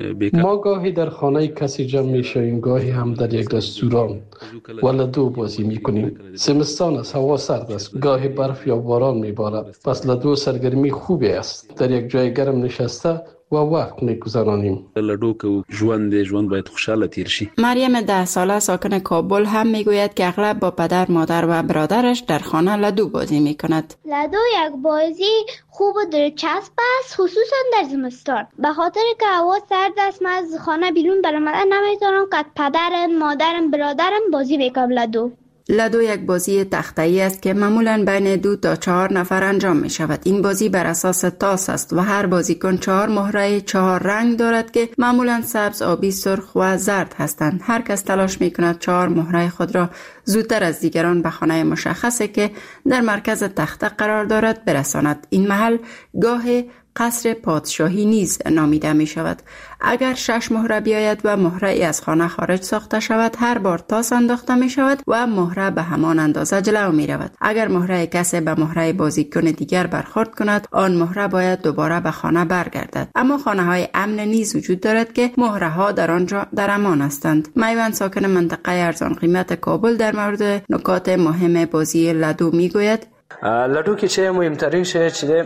ما گاهی در خانه کسی جمع می شویم، گاهی هم در یک رستوران و لدو بازی می کنیم. زمستان است، هوا سرد است، گاهی برف یا باران می بارد، پس لدو سرگرمی خوبی است. در یک جای گرم نشسته و وقت می‌گذرانیم. لدو که ژوند ژوند باید خوشحال تیر شي. مریم ده ساله ساکن کابل هم میگوید که اغلب با پدر، مادر و برادرش در خانه لدو بازی میکند. لدو یک بازی خوب و دلچسب است، خصوصا در زمستان. به خاطر که هوا سرد است، من از خانه بیرون برآمدن نمیتونم که پدرم، مادرم، برادرم بازی بکنم لدو. لدو یک بازی تخته‌ای است که معمولاً بین دو تا چهار نفر انجام می شود. این بازی بر اساس تاس است و هر بازیکن چهار مهره چهار رنگ دارد که معمولاً سبز، آبی، سرخ و زرد هستند. هر کس تلاش می کند چهار مهره خود را زودتر از دیگران به خانه مشخصی که در مرکز تخته قرار دارد برساند. این محل گاه قصر پادشاهی نیز نامیده می شود. اگر شش مهره بیاید و مهره ای از خانه خارج ساخته شود، هر بار تاس انداخته می شود و مهره به همان اندازه جلو می رود. اگر مهره کسی به مهره بازیکن دیگر برخورد کند، آن مهره باید دوباره به خانه برگردد. اما خانه های امن نیز وجود دارد که مهره ها در آنجا در امان هستند. میوند ساکن منطقه ارزان قیمت کابل در مورد نکات مهم بازی لدو می گوید: لدو که چه مهمترین شی چه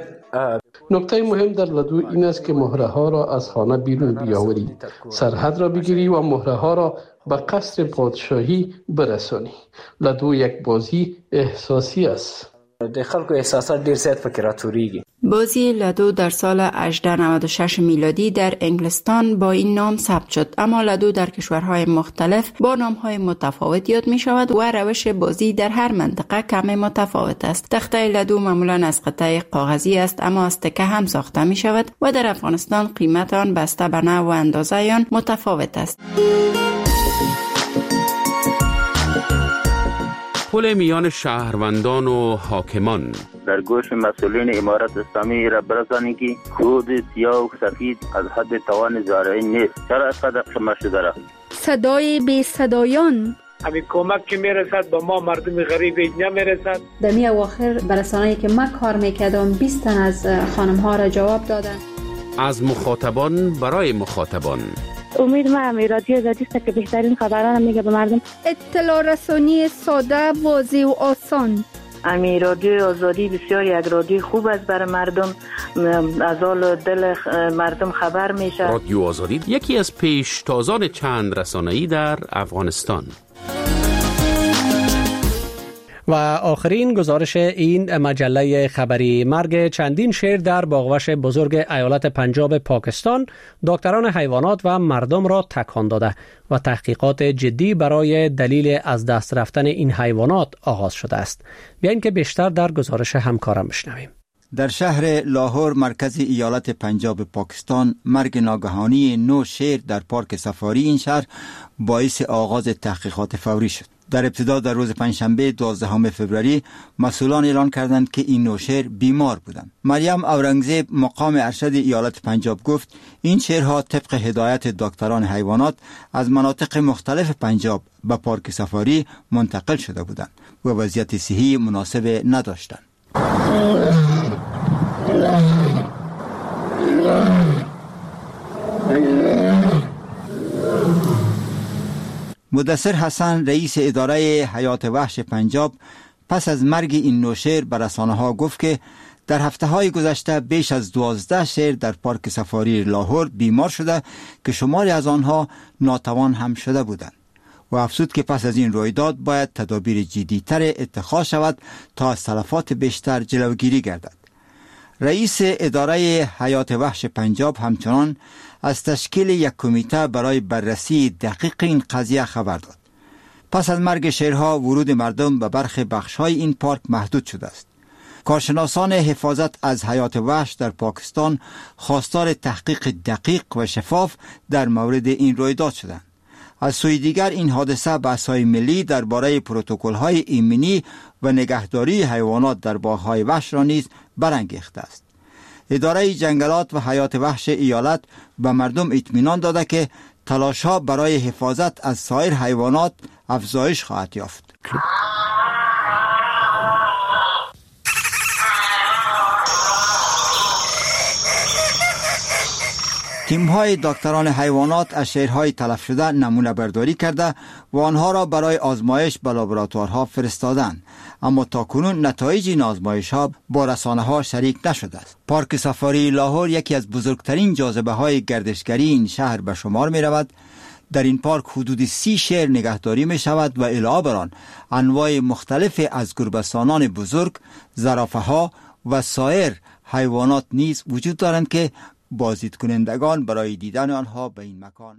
نکته مهم در لدو این است که مهره ها را از خانه بیرون بیاوری، سرحد را بگیری و مهره ها را به قصر پادشاهی برسانی. لدو یک بازی احساسی است. د خلکو احساسات ډیر زیات پکې راټوریږي. بازی لدو در سال هجده نود و شش میلادی در انگلستان با این نام ثبت شد، اما لدو در کشورهای مختلف با نامهای متفاوت یاد می شود و روش بازی در هر منطقه کمی متفاوت است. تخته لدو معمولا از قطعه کاغذی است، اما از تکه هم ساخته می شود و در افغانستان قیمت آن بسته به نوع و اندازه آن متفاوت است. پل میان شهروندان و حاکمان در گوش مسئولین امارت اسلامی را برسانید که خود سیاه و سفید از حد توان زارعین نیست. چرا از قدر شما شده را صدای بی صدایان همین کمک که میرسد به ما مردم غریب نمیرسد. در می اواخر برسانه‌ای که من کار میکردم بیست تن از خانم ها را جواب دادن. از مخاطبان برای مخاطبان. امید ما هم رادیو آزادی است که بهترین خبران میگه به مردم. اطلاع رسانی ساده، واضح و آسان. امی رادیو آزادی بسیار یک رادیو خوب است برای مردم، از حال دل مردم خبر میشه. رادیو آزادی یکی از پیشتازان چند رسانه‌ای در افغانستان. و آخرین گزارش این مجله خبری: مرگ چندین شیر در باغوش بزرگ ایالت پنجاب پاکستان دکتران حیوانات و مردم را تکان داده و تحقیقات جدی برای دلیل از دست رفتن این حیوانات آغاز شده است. بیایید که بیشتر در گزارش همکارم بشنویم. در شهر لاهور مرکز ایالت پنجاب پاکستان مرگ ناگهانی نو شیر در پارک سفاری این شهر باعث آغاز تحقیقات فوری شد. در ابتدا در روز پنجشنبه دوازدهم فوریه مسئولان اعلان کردند که این نوشیر بیمار بودند. مریم اورنگزیب مقام ارشد ایالت پنجاب گفت این شیرها طبق هدایت دکتران حیوانات از مناطق مختلف پنجاب به پارک سفاری منتقل شده بودند و وضعیت صحی مناسب نداشتند. مدثر حسن رئیس اداره حیات وحش پنجاب پس از مرگ این نو شیر به رسانه‌ها گفت که در هفته‌های گذشته بیش از دوازده شیر در پارک سفاری لاهور بیمار شده که شماری از آنها ناتوان هم شده بودند و افزود که پس از این رویداد باید تدابیر جدی‌تر اتخاذ شود تا از تلفات بیشتر جلوگیری گردد. رئیس اداره حیات وحش پنجاب همچنان از تشکیل یک کمیته برای بررسی دقیق این قضیه خبر داد. پس از مرگ شیرها ورود مردم به برخی بخش‌های این پارک محدود شده است. کارشناسان حفاظت از حیات وحش در پاکستان خواستار تحقیق دقیق و شفاف در مورد این رویداد شدند. از سوی دیگر این حادثه بحث‌های ملی درباره پروتکل‌های ایمنی و نگهداری حیوانات در باغ‌های وحش را نیز برانگیخته است. اداره جنگلات و حیات وحش ایالت به مردم اطمینان داده که تلاش‌ها برای حفاظت از سایر حیوانات افزایش خواهد یافت. تیم‌های دکتران حیوانات از شیرهای تلف شده نمونه برداری کرده و آنها را برای آزمایش به لابراتوارها فرستادند، اما تاکنون نتایج این آزمایش‌ها با رسانه‌ها شریک نشده است. پارک سفاری لاهور یکی از بزرگترین جاذبه‌های گردشگری این شهر به شمار می‌رود. در این پارک حدود سی شیر نگهداری می شود و علاوه بر آن انواع مختلف از گربه‌سانان بزرگ، زرافه‌ها و سایر حیوانات نیز وجود دارند که بازدید کنندگان برای دیدن آنها به این مکان